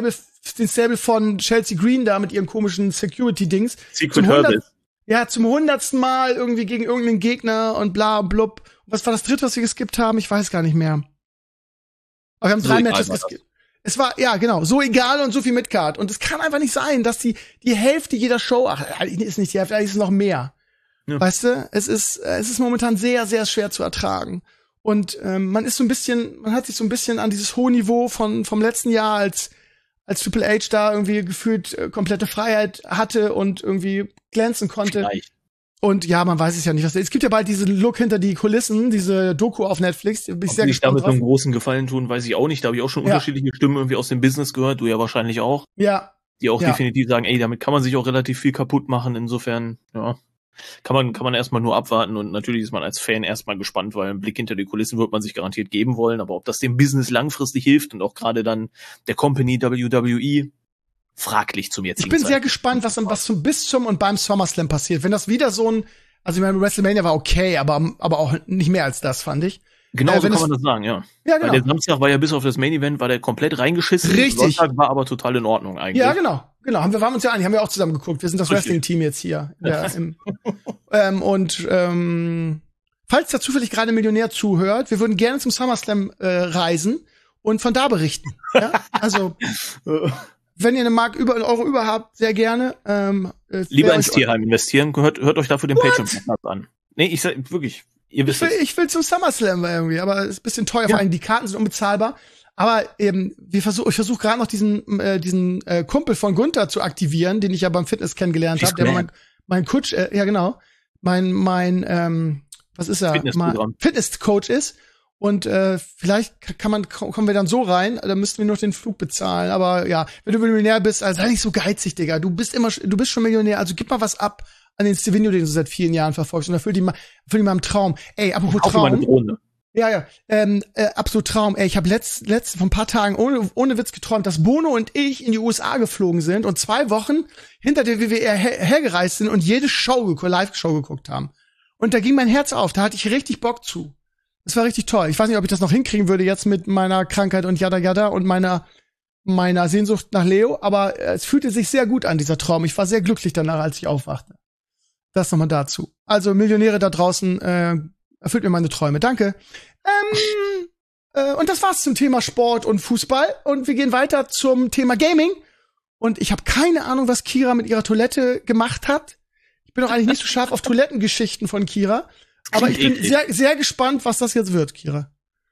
Stable von Chelsea Green da mit ihren komischen Security-Dings. Secret Herbals. Ja, zum 100. Mal irgendwie gegen irgendeinen Gegner und bla und blub. Was war das dritte, was wir geskippt haben? Ich weiß gar nicht mehr. Aber wir haben 3 Matches geskippt. Es war, ja, genau, so egal und so viel Midcard. Und es kann einfach nicht sein, dass die Hälfte jeder Show, ist nicht die Hälfte, ist es noch mehr. Ja. Weißt du? Es ist momentan sehr, sehr schwer zu ertragen. Und man hat sich so ein bisschen an dieses hohe Niveau vom letzten Jahr, als Triple H da irgendwie gefühlt komplette Freiheit hatte und irgendwie glänzen konnte. Vielleicht. Und ja, man weiß es ja nicht. Es gibt ja bald diesen Look hinter die Kulissen, diese Doku auf Netflix. Bin ich sehr gespannt damit einen großen Gefallen tun, weiß ich auch nicht. Da habe ich auch schon unterschiedliche Stimmen irgendwie aus dem Business gehört. Du ja wahrscheinlich auch. Ja. Die auch definitiv sagen, ey, damit kann man sich auch relativ viel kaputt machen. Insofern, ja. Kann man erstmal nur abwarten und natürlich ist man als Fan erstmal gespannt, weil einen Blick hinter die Kulissen wird man sich garantiert geben wollen, aber ob das dem Business langfristig hilft und auch gerade dann der Company WWE, fraglich zum jetzigen Zeitpunkt. Ich bin sehr gespannt, was bis zum und beim SummerSlam passiert. Wenn das wieder so ein, also ich meine, WrestleMania war okay, aber auch nicht mehr als das, fand ich. Genau, so kann man das sagen, ja. Ja, genau. Weil der Samstag war ja bis auf das Main Event, war der komplett reingeschissen. Richtig. Sonntag war aber total in Ordnung eigentlich. Ja, genau. Waren uns ja einig, haben wir auch zusammen geguckt. Wir sind das Wrestling-Team jetzt hier. Falls da zufällig gerade ein Millionär zuhört, wir würden gerne zum SummerSlam reisen und von da berichten. Ja? Also, wenn ihr eine Mark über einen Euro über habt, sehr gerne. Lieber ins Tierheim investieren, hört euch dafür den Patreon-Podcast an. Nee, ich sag wirklich. Ich will zum SummerSlam irgendwie, aber es ist ein bisschen teuer, vor allem die Karten sind unbezahlbar. Aber eben, ich versuche gerade noch diesen Kumpel von Gunther zu aktivieren, den ich ja beim Fitness kennengelernt habe, der war mein Coach, ja genau, was ist er? Fitnesscoach ist. Und vielleicht kommen wir dann so rein, dann müssten wir noch den Flug bezahlen. Aber ja, wenn du Millionär bist, also sei nicht so geizig, Digga. Du bist schon Millionär, also gib mal was ab an den Stevenio, den du seit vielen Jahren verfolgst, und erfüll die mal einen Traum. Ey, apropos Traum. Ja, absolut Traum. Ey, ich habe vor ein paar Tagen ohne Witz geträumt, dass Bono und ich in die USA geflogen sind und 2 Wochen hinter der WWE hergereist sind und jede Live-Show geguckt haben. Und da ging mein Herz auf, da hatte ich richtig Bock zu. Das war richtig toll. Ich weiß nicht, ob ich das noch hinkriegen würde jetzt mit meiner Krankheit und yada und meiner Sehnsucht nach Leo, aber es fühlte sich sehr gut an, dieser Traum. Ich war sehr glücklich danach, als ich aufwachte. Das nochmal dazu. Also Millionäre da draußen, erfüllt mir meine Träume. Danke. Und das war's zum Thema Sport und Fußball. Und wir gehen weiter zum Thema Gaming. Und ich habe keine Ahnung, was Kira mit ihrer Toilette gemacht hat. Ich bin doch eigentlich nicht so scharf auf Toilettengeschichten von Kira. Aber ich bin sehr, sehr gespannt, was das jetzt wird, Kira.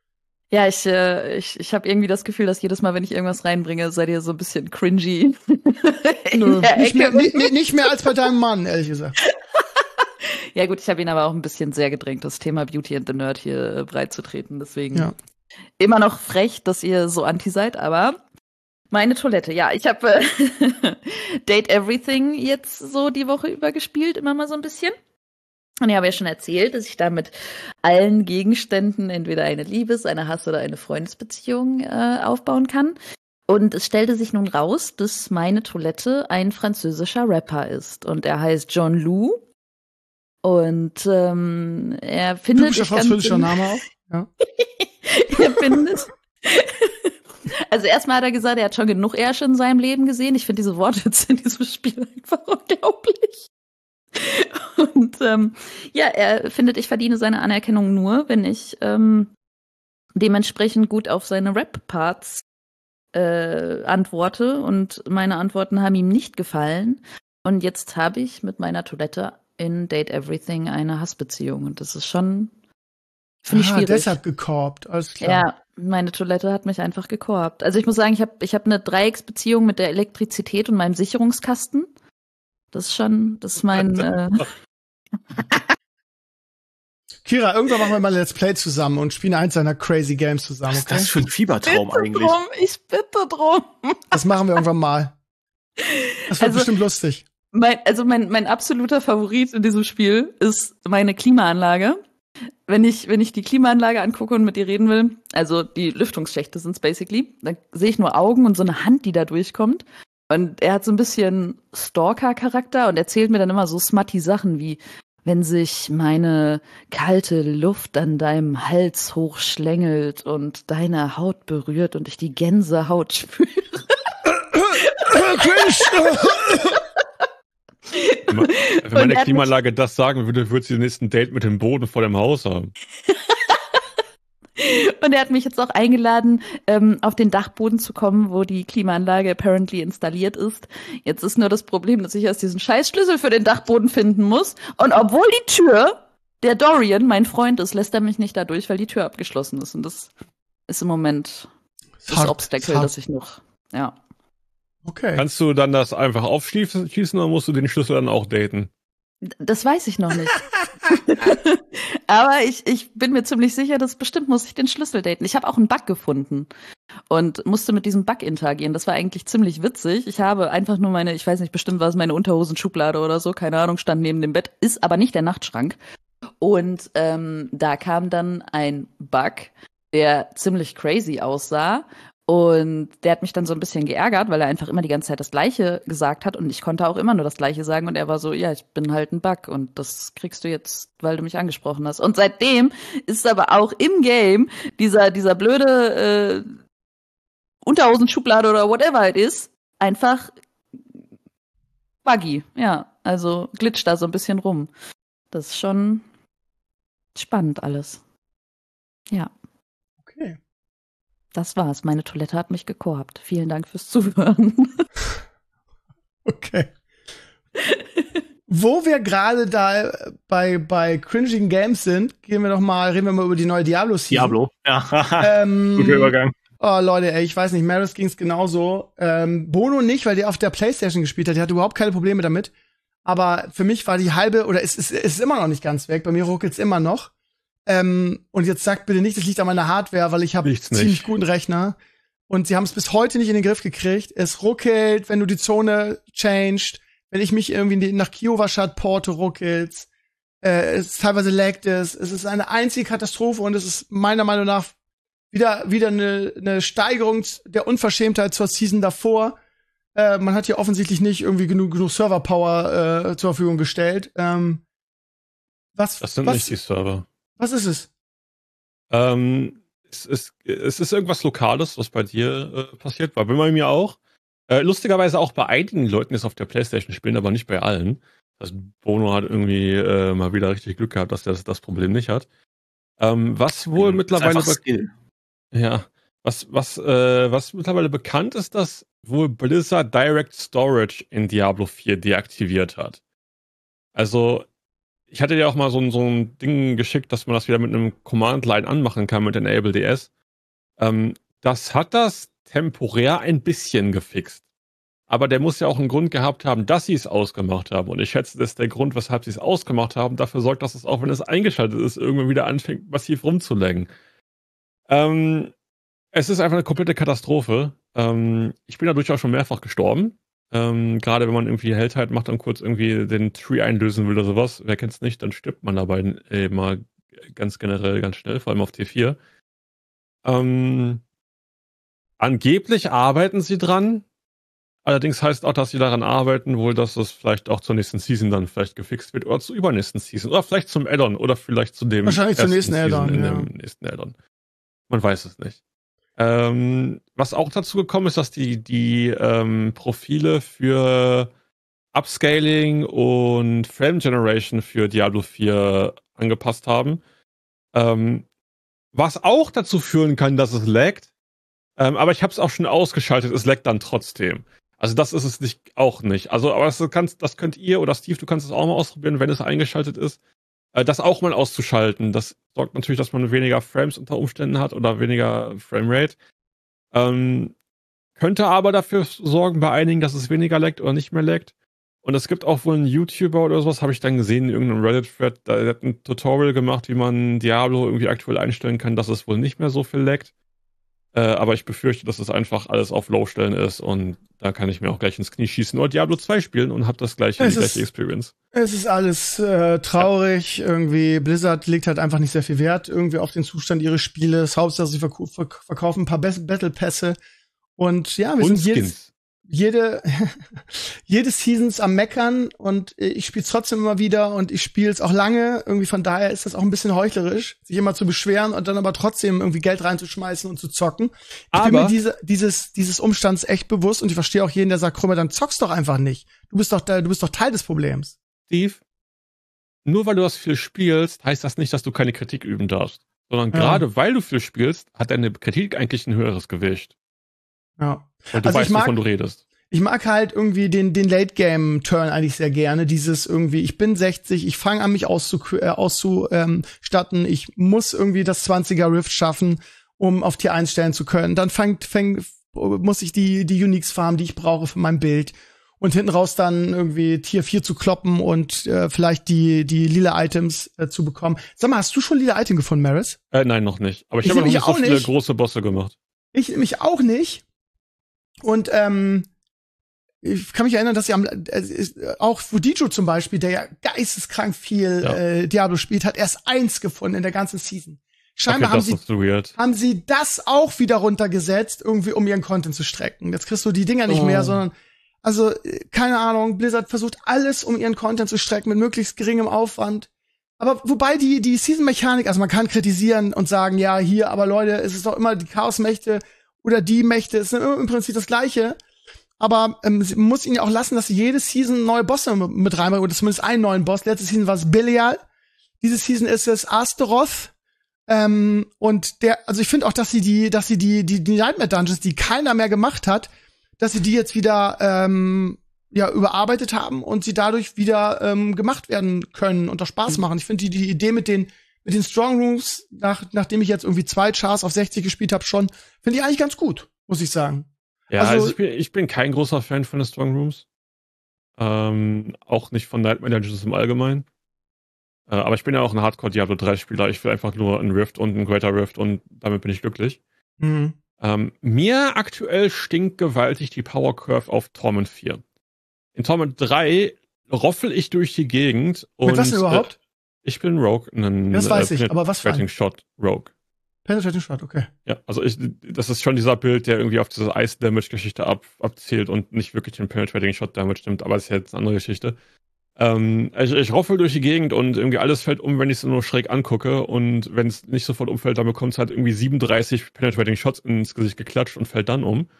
Ja, ich habe irgendwie das Gefühl, dass jedes Mal, wenn ich irgendwas reinbringe, seid ihr so ein bisschen cringy. Nö, nicht mehr als bei deinem Mann, ehrlich gesagt. Ja gut, ich habe ihn aber auch ein bisschen sehr gedrängt, das Thema Beauty and the Nerd hier breit zu treten. Deswegen immer noch frech, dass ihr so anti seid, aber meine Toilette. Ja, ich habe Date Everything jetzt so die Woche über gespielt, immer mal so ein bisschen. Und ich habe ja schon erzählt, dass ich da mit allen Gegenständen entweder eine Liebes-, eine Hass- oder eine Freundesbeziehung aufbauen kann. Und es stellte sich nun raus, dass meine Toilette ein französischer Rapper ist. Und er heißt John Lou. Und er findet... Typischer französischer Name auch. Ja. Er findet... Also erstmal hat er gesagt, er hat schon genug Ärsche in seinem Leben gesehen. Ich finde diese Wortwitze in diesem Spiel einfach unglaublich. Und er findet, ich verdiene seine Anerkennung nur, wenn ich dementsprechend gut auf seine Rap-Parts antworte. Und meine Antworten haben ihm nicht gefallen. Und jetzt habe ich mit meiner Toilette in Date Everything eine Hassbeziehung. Und das ist schon, finde ich, schwierig. Deshalb gekorbt, alles klar. Ja, meine Toilette hat mich einfach gekorbt. Also ich muss sagen, ich hab eine Dreiecksbeziehung mit der Elektrizität und meinem Sicherungskasten. Das ist mein... Kira, irgendwann machen wir mal ein Let's Play zusammen und spielen eins seiner crazy Games zusammen. Was ist das für ein Fiebertraum eigentlich? Ich bitte drum. Das machen wir irgendwann mal. Das wird bestimmt lustig. Mein absoluter Favorit in diesem Spiel ist meine Klimaanlage. Wenn ich die Klimaanlage angucke und mit ihr reden will, also die Lüftungsschächte sind's basically, dann sehe ich nur Augen und so eine Hand, die da durchkommt. Und er hat so ein bisschen Stalker-Charakter und erzählt mir dann immer so smutty Sachen wie, wenn sich meine kalte Luft an deinem Hals hochschlängelt und deine Haut berührt und ich die Gänsehaut spüre. Wenn meine Klimaanlage das sagen würde, würde sie den nächsten Date mit dem Boden vor dem Haus haben. Und er hat mich jetzt auch eingeladen, auf den Dachboden zu kommen, wo die Klimaanlage apparently installiert ist. Jetzt ist nur das Problem, dass ich erst diesen Scheißschlüssel für den Dachboden finden muss. Und obwohl die Tür, der Dorian, mein Freund ist, lässt er mich nicht da durch, weil die Tür abgeschlossen ist. Und das ist im Moment das Obstacle, das ich noch, ja. Okay. Kannst du dann das einfach aufschließen oder musst du den Schlüssel dann auch daten? Das weiß ich noch nicht. Aber ich bin mir ziemlich sicher, dass bestimmt muss ich den Schlüssel daten. Ich habe auch einen Bug gefunden und musste mit diesem Bug interagieren. Das war eigentlich ziemlich witzig. Ich habe einfach nur ich weiß nicht, bestimmt war es meine Unterhosenschublade oder so, keine Ahnung, stand neben dem Bett, ist aber nicht der Nachtschrank. Und da kam dann ein Bug, der ziemlich crazy aussah. Und der hat mich dann so ein bisschen geärgert, weil er einfach immer die ganze Zeit das Gleiche gesagt hat und ich konnte auch immer nur das Gleiche sagen und er war so, ja, ich bin halt ein Bug und das kriegst du jetzt, weil du mich angesprochen hast. Und seitdem ist aber auch im Game dieser blöde Unterhosenschublade oder whatever it is, einfach buggy, ja, also glitscht da so ein bisschen rum. Das ist schon spannend alles. Ja. Okay. Das war's. Meine Toilette hat mich gekorbt. Vielen Dank fürs Zuhören. Okay. Wo wir gerade da bei cringigen Games sind, reden wir mal über die neue Diablo-Season. Diablo, ja. Guter Übergang. Oh, Leute, ey, ich weiß nicht, Maris ging's genauso. Bono nicht, weil der auf der Playstation gespielt hat. Der hatte überhaupt keine Probleme damit. Aber für mich war die halbe, oder es ist immer noch nicht ganz weg. Bei mir ruckelt's immer noch. Und jetzt sagt bitte nicht, das liegt an meiner Hardware, weil ich habe ziemlich guten Rechner. Und sie haben es bis heute nicht in den Griff gekriegt. Es ruckelt, wenn du die Zone changed. Wenn ich mich irgendwie nach Kiowa-Stadt porte, ruckelt's. Es ist teilweise laggt es. Es ist eine einzige Katastrophe und es ist meiner Meinung nach wieder eine Steigerung der Unverschämtheit zur Season davor. Man hat hier offensichtlich nicht irgendwie genug Server-Power zur Verfügung gestellt. Das sind nicht die Server. Was ist es? Es ist irgendwas Lokales, was bei dir passiert, war bei mir auch. Lustigerweise auch bei einigen Leuten, die es auf der Playstation spielen, aber nicht bei allen. Also Bono hat irgendwie mal wieder richtig Glück gehabt, dass er das Problem nicht hat. Was wohl mittlerweile was mittlerweile bekannt ist, dass wohl Blizzard Direct Storage in Diablo 4 deaktiviert hat. Also ich hatte dir auch mal so ein Ding geschickt, dass man das wieder mit einem Command-Line anmachen kann mit Enable DS. Das hat das temporär ein bisschen gefixt. Aber der muss ja auch einen Grund gehabt haben, dass sie es ausgemacht haben. Und ich schätze, dass der Grund, weshalb sie es ausgemacht haben, dafür sorgt, dass es auch, wenn es eingeschaltet ist, irgendwann wieder anfängt, massiv rumzulenken. Es ist einfach eine komplette Katastrophe. Ich bin da durchaus schon mehrfach gestorben. Gerade wenn man irgendwie Helltide macht und kurz irgendwie den Tree einlösen will oder sowas. Wer kennt's nicht, dann stirbt man dabei mal ganz generell ganz schnell, vor allem auf T4. Angeblich arbeiten sie dran. Allerdings heißt auch, dass sie daran arbeiten, wohl, dass es vielleicht auch zur nächsten Season dann vielleicht gefixt wird oder zur übernächsten Season oder vielleicht zum Add-on oder vielleicht zu dem wahrscheinlich zum nächsten Season Add-on, in dem nächsten Add-on. Man weiß es nicht. Was auch dazu gekommen ist, dass die Profile für Upscaling und Frame Generation für Diablo 4 angepasst haben. Was auch dazu führen kann, dass es laggt. Aber ich habe es auch schon ausgeschaltet, es laggt dann trotzdem. Also das ist es auch nicht. Also, aber das könnt ihr oder Steve, du kannst es auch mal ausprobieren, wenn es eingeschaltet ist. Das auch mal auszuschalten. Das sorgt natürlich, dass man weniger Frames unter Umständen hat oder weniger Framerate. Könnte aber dafür sorgen bei einigen, dass es weniger laggt oder nicht mehr laggt. Und es gibt auch wohl einen YouTuber oder sowas, habe ich dann gesehen, in irgendeinem Reddit-Thread, der hat ein Tutorial gemacht, wie man Diablo irgendwie aktuell einstellen kann, dass es wohl nicht mehr so viel laggt. Aber ich befürchte, dass es einfach alles auf Low stellen ist und da kann ich mir auch gleich ins Knie schießen oder Diablo 2 spielen und hab die gleiche Experience. Es ist alles traurig. Ja. Irgendwie Blizzard legt halt einfach nicht sehr viel Wert irgendwie auf den Zustand ihres Spieles. Hauptsache sie verkaufen ein paar Battle-Pässe und ja, wir sind jede Seasons am Meckern und ich spiele es trotzdem immer wieder und ich spiele es auch lange. Irgendwie von daher ist das auch ein bisschen heuchlerisch, sich immer zu beschweren und dann aber trotzdem irgendwie Geld reinzuschmeißen und zu zocken. Ich bin mir dieses Umstands echt bewusst und ich verstehe auch jeden, der sagt, Krümmer, dann zockst doch einfach nicht. Du bist doch Teil des Problems. Steve, nur weil du das viel spielst, heißt das nicht, dass du keine Kritik üben darfst. Sondern gerade weil du viel spielst, hat deine Kritik eigentlich ein höheres Gewicht. Ja. Weil du weißt, wovon du redest. Ich mag halt irgendwie den Late-Game-Turn eigentlich sehr gerne. Dieses irgendwie, ich bin 60, ich fange an, mich auszustatten, ich muss irgendwie das 20er Rift schaffen, um auf Tier 1 stellen zu können. Dann muss ich die Uniques farmen, die ich brauche für mein Bild. Und hinten raus dann irgendwie Tier 4 zu kloppen und vielleicht die lila Items zu bekommen. Sag mal, hast du schon lila Item gefunden, Maris? Nein, noch nicht. Aber ich habe noch nicht so viele große Bosse gemacht. Ich nämlich auch nicht. Und ich kann mich erinnern, dass auch Fudijo zum Beispiel, der ja geisteskrank viel Diablo spielt, hat erst 1 gefunden in der ganzen Season. Scheinbar haben sie das auch wieder runtergesetzt, irgendwie um ihren Content zu strecken. Jetzt kriegst du die Dinger nicht mehr, sondern also keine Ahnung, Blizzard versucht alles, um ihren Content zu strecken mit möglichst geringem Aufwand. Aber wobei die Season-Mechanik, also man kann kritisieren und sagen, ja, hier, aber Leute, es ist doch immer die Chaos-Mächte oder die Mächte, es ist im Prinzip das Gleiche. Aber man muss ihnen ja auch lassen, dass sie jede Season neue Bosse mit reinbringen, oder zumindest einen neuen Boss. Letzte Season war es Belial. Diese Season ist es Astaroth. Und also ich finde auch, dass sie die Nightmare Dungeons, die keiner mehr gemacht hat, dass sie die jetzt wieder überarbeitet haben und sie dadurch wieder gemacht werden können und auch Spaß machen. Ich finde die Idee mit den Strong Rooms, nachdem ich jetzt irgendwie 2 Chars auf 60 gespielt habe, schon, finde ich eigentlich ganz gut, muss ich sagen. Ja, also ich bin kein großer Fan von den Strong Rooms. Auch nicht von Nightmare Dungeons im Allgemeinen. Aber ich bin ja auch ein Hardcore Diablo 3 Spieler. Ich will einfach nur einen Rift und einen Greater Rift und damit bin ich glücklich. Mhm. Mir aktuell stinkt gewaltig die Power Curve auf Torment 4. In Torment 3 roffel ich durch die Gegend. Mit was denn überhaupt? Ich bin Rogue. Das weiß ich, aber was für ein? Shot Rogue. Penetrating Shot, okay. Ja, also das ist schon dieser Bild, der irgendwie auf diese Ice-Damage-Geschichte abzielt und nicht wirklich den Penetrating Shot Damage nimmt, aber das ist jetzt eine andere Geschichte. Ich roffel durch die Gegend und irgendwie alles fällt um, wenn ich es nur schräg angucke und wenn es nicht sofort umfällt, dann bekommt es halt irgendwie 37 Penetrating Shots ins Gesicht geklatscht und fällt dann um.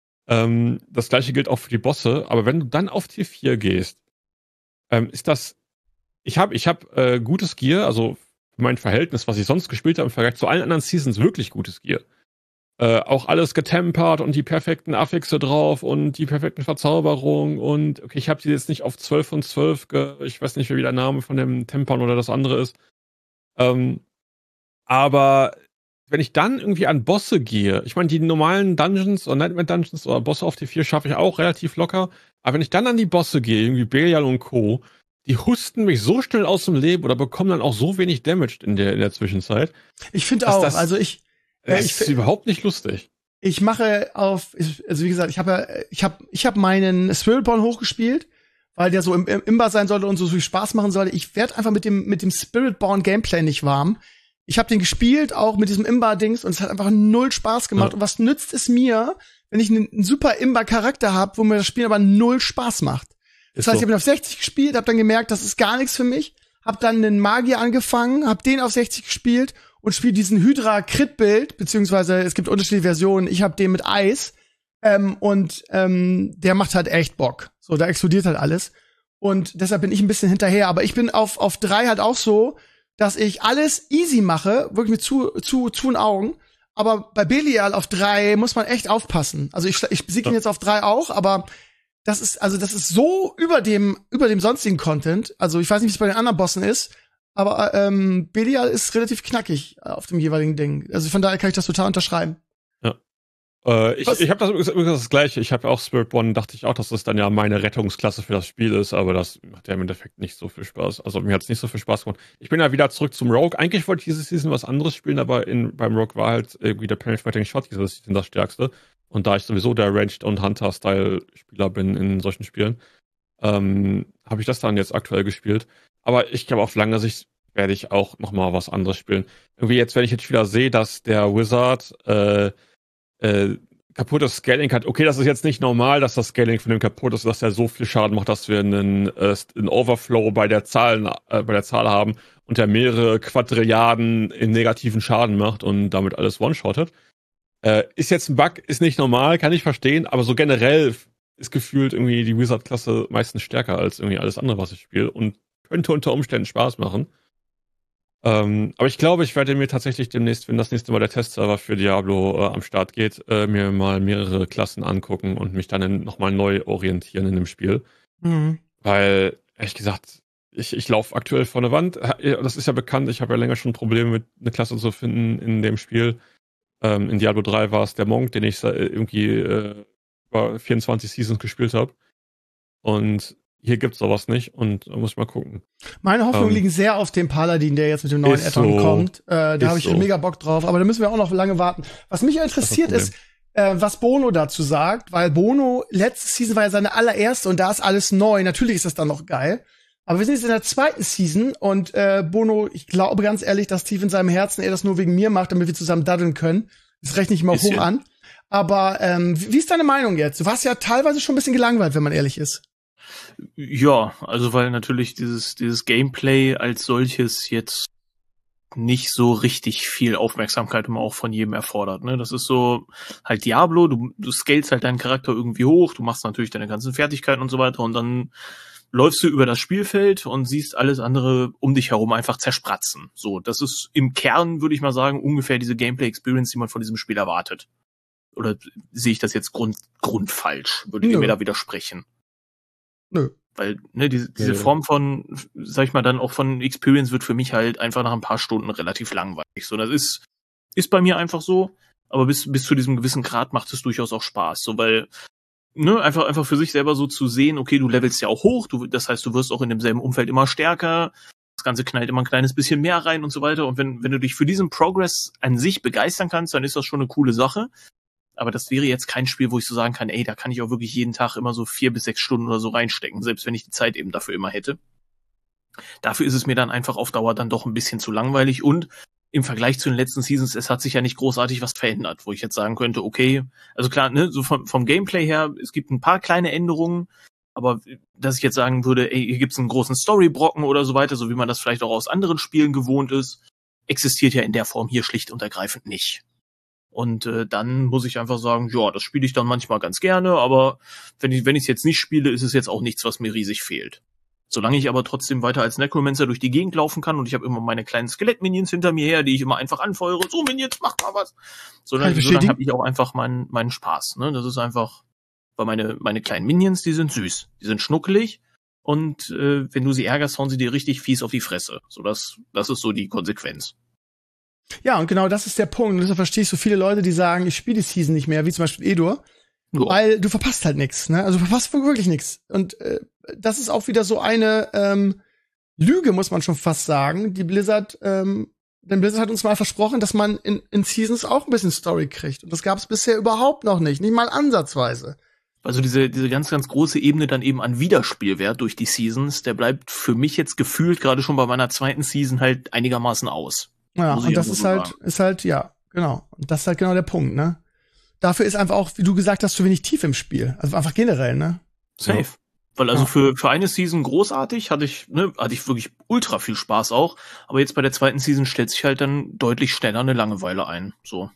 Das gleiche gilt auch für die Bosse, aber wenn du dann auf Tier 4 gehst, ist das ich hab gutes Gear, also mein Verhältnis, was ich sonst gespielt habe im Vergleich zu allen anderen Seasons, wirklich gutes Gear. Auch alles getempert und die perfekten Affixe drauf und die perfekten Verzauberungen und okay, ich habe die jetzt nicht auf 12 von 12, ich weiß nicht, wie der Name von dem Tempern oder das andere ist. Aber wenn ich dann irgendwie an Bosse gehe, ich meine, die normalen Dungeons oder Nightmare Dungeons oder Bosse auf T4 schaffe ich auch relativ locker, aber wenn ich dann an die Bosse gehe, irgendwie Belial und Co., die husten mich so schnell aus dem Leben oder bekommen dann auch so wenig Damage in der Zwischenzeit. Ich finde auch, also ich ist überhaupt nicht lustig. Ich mache also wie gesagt, ich habe meinen Spiritborn hochgespielt, weil der so im Imba sein sollte und so viel Spaß machen sollte. Ich werde einfach mit dem Spiritborn Gameplay nicht warm. Ich habe den gespielt, auch mit diesem Imba-Dings, und es hat einfach null Spaß gemacht. Ja. Und was nützt es mir, wenn ich einen super Imba-Charakter habe, wo mir das Spiel aber null Spaß macht? Das heißt, ich habe ihn auf 60 gespielt, habe dann gemerkt, das ist gar nichts für mich, habe dann einen Magier angefangen, habe den auf 60 gespielt und spiele diesen Hydra-Crit-Build, beziehungsweise es gibt unterschiedliche Versionen. Ich habe den mit Eis der macht halt echt Bock. So, da explodiert halt alles. Und deshalb bin ich ein bisschen hinterher. Aber ich bin auf 3 halt auch so, dass ich alles easy mache, wirklich mit zu den Augen. Aber bei Belial auf 3 muss man echt aufpassen. Also ich besiege ihn jetzt auf 3 auch, aber das ist so über dem sonstigen Content. Also ich weiß nicht, wie es bei den anderen Bossen ist, aber Belial ist relativ knackig auf dem jeweiligen Ding. Also von daher kann ich das total unterschreiben. Ja. Ich habe das Gleiche. Ich habe auch Spiritborn, dachte ich auch, dass das dann ja meine Rettungsklasse für das Spiel ist, aber das macht ja im Endeffekt nicht so viel Spaß. Also mir hat es nicht so viel Spaß gemacht. Ich bin ja wieder zurück zum Rogue. Eigentlich wollte ich diese Season was anderes spielen, aber beim Rogue war halt irgendwie der Penetrating Shot diese Season das Stärkste. Und da ich sowieso der Ranged- und Hunter-Style-Spieler bin in solchen Spielen, habe ich das dann jetzt aktuell gespielt. Aber ich glaube, auf lange Sicht werde ich auch noch mal was anderes spielen. Irgendwie jetzt, wenn ich jetzt wieder sehe, dass der Wizard kaputtes Scaling hat. Okay, das ist jetzt nicht normal, dass das Scaling von dem kaputt ist, dass er so viel Schaden macht, dass wir einen Overflow bei der Zahl haben und der mehrere Quadrilliarden in negativen Schaden macht und damit alles one-shottet. Ist jetzt ein Bug, ist nicht normal, kann ich verstehen, aber so generell ist gefühlt irgendwie die Wizard-Klasse meistens stärker als irgendwie alles andere, was ich spiele und könnte unter Umständen Spaß machen. Aber ich glaube, ich werde mir tatsächlich demnächst, wenn das nächste Mal der Testserver für Diablo am Start geht, mir mal mehrere Klassen angucken und mich dann nochmal neu orientieren in dem Spiel. Mhm. Weil, ehrlich gesagt, ich laufe aktuell vor der Wand. Das ist ja bekannt, ich habe ja länger schon Probleme mit eine Klasse zu finden in dem Spiel. In Diablo 3 war es der Monk, den ich irgendwie über 24 Seasons gespielt habe. Und hier gibt's sowas nicht und da muss ich mal gucken. Meine Hoffnungen liegen sehr auf dem Paladin, der jetzt mit dem neuen Add-on kommt. Da habe ich mega Bock drauf, aber da müssen wir auch noch lange warten. Was mich interessiert ist, was Bono dazu sagt, weil Bono letzte Season war ja seine allererste und da ist alles neu. Natürlich ist das dann noch geil. Aber wir sind jetzt in der zweiten Season und Bono, ich glaube ganz ehrlich, dass tief in seinem Herzen er das nur wegen mir macht, damit wir zusammen daddeln können. Das rechne ich mal hoch an. Aber wie ist deine Meinung jetzt? Du warst ja teilweise schon ein bisschen gelangweilt, wenn man ehrlich ist. Ja, also weil natürlich dieses Gameplay als solches jetzt nicht so richtig viel Aufmerksamkeit immer auch von jedem erfordert, ne? Das ist so halt Diablo, du scalest halt deinen Charakter irgendwie hoch, du machst natürlich deine ganzen Fertigkeiten und so weiter und dann läufst du über das Spielfeld und siehst alles andere um dich herum einfach zerspratzen. So, das ist im Kern, würde ich mal sagen, ungefähr diese Gameplay-Experience, die man von diesem Spiel erwartet. Oder sehe ich das jetzt grundfalsch? Würdet ihr mir da widersprechen? Nö. Weil, ne, diese Form von, sag ich mal, dann auch von Experience wird für mich halt einfach nach ein paar Stunden relativ langweilig. So, das ist bei mir einfach so, aber bis zu diesem gewissen Grad macht es durchaus auch Spaß. So, weil, ne, einfach für sich selber so zu sehen, okay, du levelst ja auch hoch, das heißt, du wirst auch in demselben Umfeld immer stärker, das Ganze knallt immer ein kleines bisschen mehr rein und so weiter. Und wenn du dich für diesen Progress an sich begeistern kannst, dann ist das schon eine coole Sache. Aber das wäre jetzt kein Spiel, wo ich so sagen kann, ey, da kann ich auch wirklich jeden Tag immer so 4 bis 6 Stunden oder so reinstecken, selbst wenn ich die Zeit eben dafür immer hätte. Dafür ist es mir dann einfach auf Dauer dann doch ein bisschen zu langweilig und im Vergleich zu den letzten Seasons, es hat sich ja nicht großartig was verändert, wo ich jetzt sagen könnte, okay, also klar, ne, so vom Gameplay her, es gibt ein paar kleine Änderungen, aber dass ich jetzt sagen würde, ey, hier gibt's einen großen Storybrocken oder so weiter, so wie man das vielleicht auch aus anderen Spielen gewohnt ist, existiert ja in der Form hier schlicht und ergreifend nicht. Und dann muss ich einfach sagen, ja, das spiele ich dann manchmal ganz gerne, aber wenn ich es jetzt nicht spiele, ist es jetzt auch nichts, was mir riesig fehlt. Solange ich aber trotzdem weiter als Necromancer durch die Gegend laufen kann und ich habe immer meine kleinen Skelett-Minions hinter mir her, die ich immer einfach anfeuere, so Minions, mach mal was. So dann habe ich auch einfach meinen Spaß. Ne? Das ist einfach, weil meine kleinen Minions, die sind süß, die sind schnuckelig und wenn du sie ärgerst, hauen sie dir richtig fies auf die Fresse. So das ist so die Konsequenz. Ja, und genau das ist der Punkt. Und deshalb verstehe ich so viele Leute, die sagen, ich spiele die Season nicht mehr, wie zum Beispiel Edur. Weil du verpasst halt nichts, ne? Also du verpasst wirklich nichts. Und das ist auch wieder so eine Lüge, muss man schon fast sagen. Denn Blizzard hat uns mal versprochen, dass man in Seasons auch ein bisschen Story kriegt. Und das gab es bisher überhaupt noch nicht mal ansatzweise. Also diese ganz, ganz große Ebene dann eben an Wiederspielwert durch die Seasons, der bleibt für mich jetzt gefühlt gerade schon bei meiner zweiten Season halt einigermaßen aus. Ja, und das ist halt, ja, genau. Und das ist halt genau der Punkt, ne? Dafür ist einfach auch, wie du gesagt hast, zu wenig Tief im Spiel. Also einfach generell, ne? Safe. Ja. Weil also für eine Season großartig hatte ich wirklich ultra viel Spaß auch. Aber jetzt bei der zweiten Season stellt sich halt dann deutlich schneller eine Langeweile ein, so.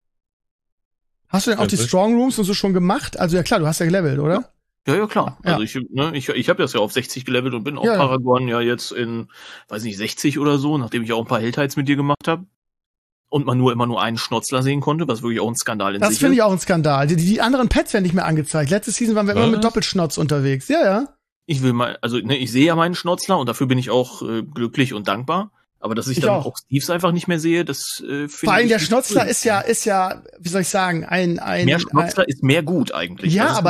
Hast du denn auch die Strong Rooms und so schon gemacht? Also ja klar, du hast ja gelevelt, oder? Ja, klar. Ja. Also ich habe das ja auf 60 gelevelt und bin auch Paragon ja jetzt in, weiß nicht, 60 oder so, nachdem ich auch ein paar Helltides mit dir gemacht habe. Und man immer nur einen Schnotzler sehen konnte, was wirklich auch ein Skandal in sich ist. Das finde ich auch ein Skandal. Die anderen Pets werden nicht mehr angezeigt. Letzte Season waren wir immer mit Doppelschnotz unterwegs. Ja. Ich will mal, also ich sehe ja meinen Schnotzler und dafür bin ich auch glücklich und dankbar. Aber dass ich dann auch Steves einfach nicht mehr sehe, das finde ich. Vor allem der Schnotzler ist ja, wie soll ich sagen, ein mehr Schnotzler ist mehr gut eigentlich. Ja, aber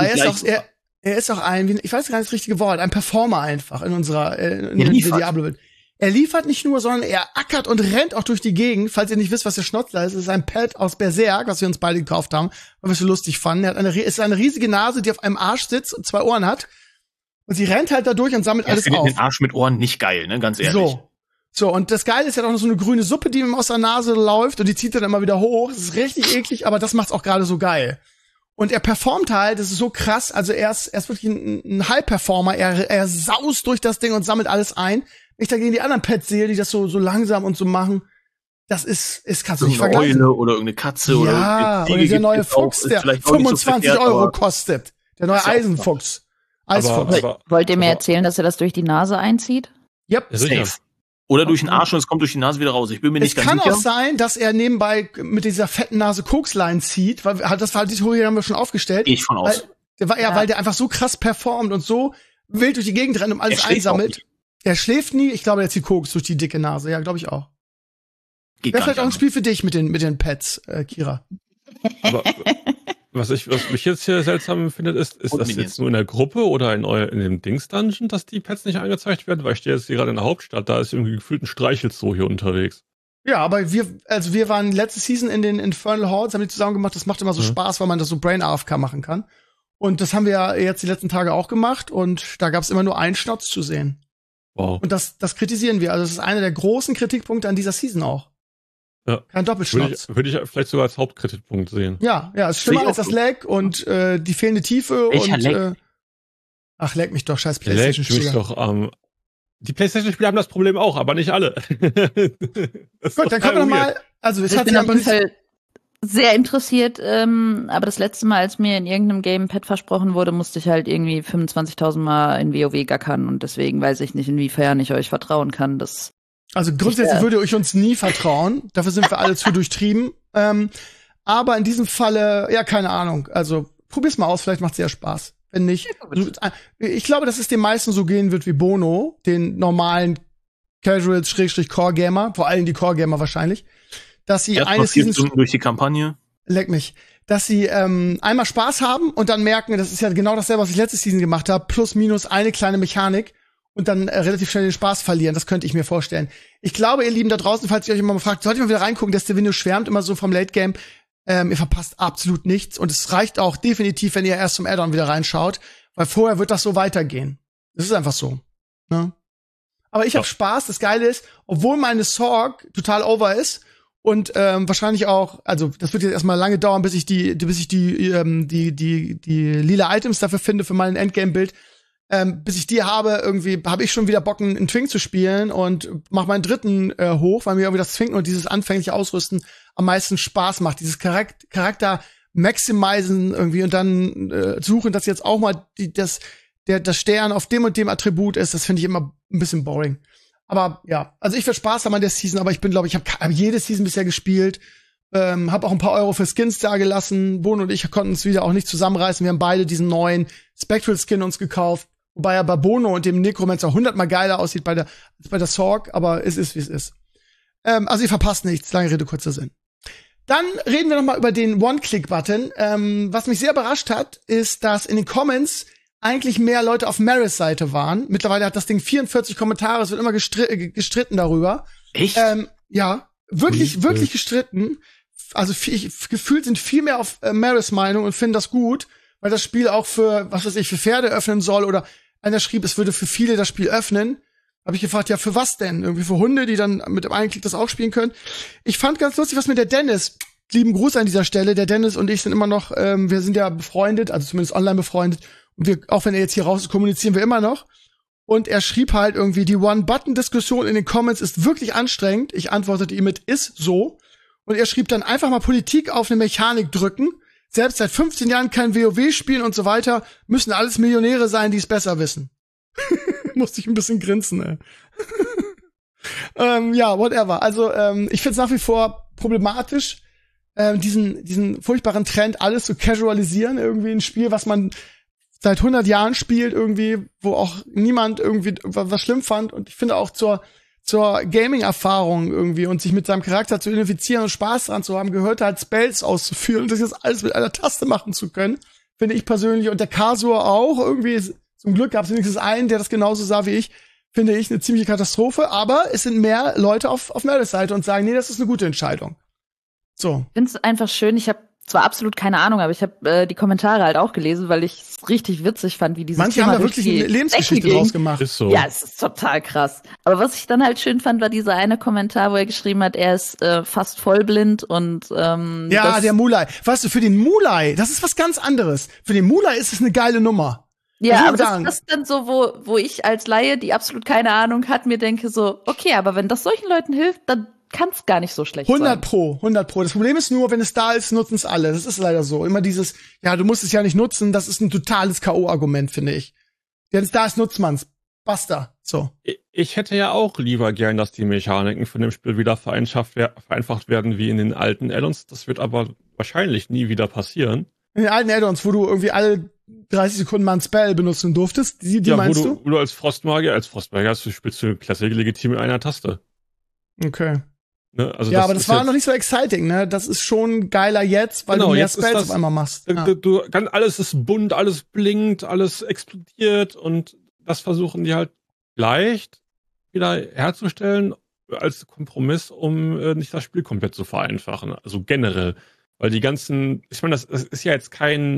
er ist auch ich weiß gar nicht das richtige Wort, ein Performer einfach in unserer in der Diablo-Welt. Er liefert nicht nur, sondern er ackert und rennt auch durch die Gegend. Falls ihr nicht wisst, was der Schnotzler ist, ist ein Pet aus Berserk, was wir uns beide gekauft haben, weil wir es so lustig fanden. Er hat ist eine riesige Nase, die auf einem Arsch sitzt und 2 Ohren hat. Und sie rennt halt da durch und sammelt alles auf. Den Arsch mit Ohren nicht geil, ne, ganz ehrlich. So, und das Geile ist ja auch noch so eine grüne Suppe, die ihm aus der Nase läuft und die zieht er dann immer wieder hoch. Das ist richtig eklig, aber das macht's auch gerade so geil. Und er performt halt, das ist so krass, also er ist wirklich ein High-Performer, er saust durch das Ding und sammelt alles ein. Wenn ich dagegen die anderen Pets sehe, die das so langsam und so machen, das kannst du nicht vergleichen. Eule oder irgendeine Katze oder der neue Fuchs, der 25 € kostet. Der neue Eisenfuchs. Wollt ihr mir erzählen, dass er das durch die Nase einzieht? Yep. Safe. Oder durch den Arsch und es kommt durch die Nase wieder raus. Ich bin mir nicht ganz sicher. Es kann auch sein, dass er nebenbei mit dieser fetten Nase Kokslein zieht, weil das war die Theorie, haben wir schon aufgestellt. Gehe ich von aus. Weil der einfach so krass performt und so wild durch die Gegend rennt und alles einsammelt. Er schläft nie. Ich glaube, er zieht Koks durch die dicke Nase. Ja, glaube ich auch. Wäre vielleicht auch ein Spiel für dich mit den Pets, Kira. Aber was mich jetzt hier seltsam findet, ist das jetzt nur in der Gruppe oder in dem Dings-Dungeon, dass die Pets nicht angezeigt werden? Weil ich stehe jetzt hier gerade in der Hauptstadt, da ist irgendwie gefühlt ein Streichelzoo hier unterwegs. Ja, aber wir waren letzte Season in den Infernal Hordes, haben die zusammen gemacht. Das macht immer so Spaß, weil man das so Brain AFK machen kann. Und das haben wir ja jetzt die letzten Tage auch gemacht und da gab es immer nur einen Schnotz zu sehen. Wow. Und das kritisieren wir. Also das ist einer der großen Kritikpunkte an dieser Season auch. Ja. Kein Doppelschnotz. Würde ich vielleicht sogar als Hauptkritikpunkt sehen. Ja, ist schlimmer als das Lag und die fehlende Tiefe. Ach, lag mich doch, scheiß PlayStation-Spieler. Die PlayStation-Spieler haben das Problem auch, aber nicht alle. Gut, dann kommen wir mal. Also es hat sich auf jeden Fall sehr interessiert, aber das letzte Mal, als mir in irgendeinem Gamepad versprochen wurde, musste ich halt irgendwie 25.000 Mal in WoW gackern und deswegen weiß ich nicht, inwiefern ich euch vertrauen kann. Also grundsätzlich würde ich uns nie vertrauen. Dafür sind wir alle zu durchtrieben. Aber in diesem Falle, ja, keine Ahnung. Also probier's mal aus, vielleicht macht's ja Spaß. Wenn nicht. Ich glaube, dass es den meisten so gehen wird wie Bono, den normalen Casuals-Core-Gamer, vor allem die Core-Gamer wahrscheinlich, dass sie eine Season durch die Kampagne. Leck mich. Dass sie einmal Spaß haben und dann merken, das ist ja genau dasselbe, was ich letzte Season gemacht habe, plus minus eine kleine Mechanik. Und dann relativ schnell den Spaß verlieren. Das könnte ich mir vorstellen. Ich glaube, ihr Lieben da draußen, falls ihr euch immer mal fragt, sollt ihr mal wieder reingucken, der Stevenio schwärmt immer so vom Late Game. Ihr verpasst absolut nichts. Und es reicht auch definitiv, wenn ihr erst zum Add-on wieder reinschaut. Weil vorher wird das so weitergehen. Das ist einfach so. Ne? Aber ich habe Spaß. Das Geile ist, obwohl meine Sorg total over ist und wahrscheinlich auch, also das wird jetzt erstmal lange dauern, bis ich die lila Items dafür finde für mein Endgame-Bild. Bis ich die habe, irgendwie habe ich schon wieder Bock, einen Twink zu spielen und mach meinen dritten hoch, weil mir irgendwie das Twinken und dieses anfängliche Ausrüsten am meisten Spaß macht. Dieses Charakter maximizen irgendwie und dann suchen, dass jetzt auch mal das Stern auf dem und dem Attribut ist, das finde ich immer ein bisschen boring. Aber ja, also ich werde Spaß haben an der Season, aber ich habe jede Season bisher gespielt, habe auch ein paar Euro für Skins da gelassen. Bono und ich konnten es wieder auch nicht zusammenreißen. Wir haben beide diesen neuen Spectral Skin uns gekauft. Wobei er bei Bono und dem Necromancer 100-mal geiler aussieht als bei der Sorg, aber es ist, wie es ist. Also ihr verpasst nichts, lange Rede, kurzer Sinn. Dann reden wir nochmal über den One-Click-Button. Was mich sehr überrascht hat, ist, dass in den Comments eigentlich mehr Leute auf Maris Seite waren. Mittlerweile hat das Ding 44 Kommentare, es wird immer gestritten darüber. Echt? Ja, wirklich gestritten. Also gefühlt sind viel mehr auf Maris Meinung und finden das gut, weil das Spiel auch für, was weiß ich, für Pferde öffnen soll, oder einer schrieb, es würde für viele das Spiel öffnen. Habe ich gefragt, ja, für was denn? Irgendwie für Hunde, die dann mit dem einen Klick das auch spielen können. Ich fand ganz lustig, was mit der Dennis, lieben Gruß an dieser Stelle, der Dennis und ich sind immer noch, wir sind ja befreundet, also zumindest online befreundet, und wir, auch wenn er jetzt hier raus ist, kommunizieren wir immer noch. Und er schrieb halt irgendwie, die One-Button-Diskussion in den Comments ist wirklich anstrengend. Ich antwortete ihm mit, ist so. Und er schrieb dann, einfach mal Politik auf eine Mechanik drücken. Selbst seit 15 Jahren kein WoW spielen und so weiter, müssen alles Millionäre sein, die es besser wissen. Musste ich ein bisschen grinsen, ey. Ja, whatever. Also, ich find's nach wie vor problematisch, diesen furchtbaren Trend, alles zu casualisieren, irgendwie ein Spiel, was man seit 100 Jahren spielt, irgendwie, wo auch niemand irgendwie was schlimm fand. Und ich finde auch zur Gaming-Erfahrung irgendwie und sich mit seinem Charakter zu identifizieren und Spaß dran zu haben, gehört halt Spells auszuführen und das jetzt alles mit einer Taste machen zu können, finde ich persönlich. Und der Kasur auch irgendwie, zum Glück gab es wenigstens einen, der das genauso sah wie ich, finde ich eine ziemliche Katastrophe. Aber es sind mehr Leute auf Merediths Seite und sagen, nee, das ist eine gute Entscheidung. So. Ich finde es einfach schön, ich habe zwar absolut keine Ahnung, aber ich habe die Kommentare halt auch gelesen, weil ich es richtig witzig fand, wie dieses Manche Thema haben da wirklich eine Lebensgeschichte draus gemacht. Ist so. Ja, es ist total krass. Aber was ich dann halt schön fand, war dieser eine Kommentar, wo er geschrieben hat, er ist fast vollblind und ja, der Mulai. Weißt du, für den Mulai, das ist was ganz anderes. Für den Mulai ist es eine geile Nummer. Ja, aber das ist dann so, wo ich als Laie, die absolut keine Ahnung hat, mir denke so, okay, aber wenn das solchen Leuten hilft, dann kann es gar nicht so schlecht 100 Pro. Das Problem ist nur, wenn es da ist, nutzen es alle. Das ist leider so. Immer dieses, ja, du musst es ja nicht nutzen, das ist ein totales K.O.-Argument, finde ich. Wenn es da ist, nutzt man's. Basta. So. Ich hätte ja auch lieber gern, dass die Mechaniken von dem Spiel wieder vereinfacht werden wie in den alten Add-ons. Das wird aber wahrscheinlich nie wieder passieren. In den alten Add-ons, wo du irgendwie alle 30 Sekunden mal ein Spell benutzen durftest, die ja, meinst du? Wo du als Frostmagier spielst du Classic legitim mit einer Taste. Okay. Ne? Also ja, aber das war noch nicht so exciting, ne? Das ist schon geiler jetzt, weil du mehr Spells auf einmal machst. Ja. Alles ist bunt, alles blinkt, alles explodiert und das versuchen die halt leicht wieder herzustellen als Kompromiss, um nicht das Spiel komplett zu vereinfachen. Also generell. Weil die ganzen, ich meine, das ist ja jetzt kein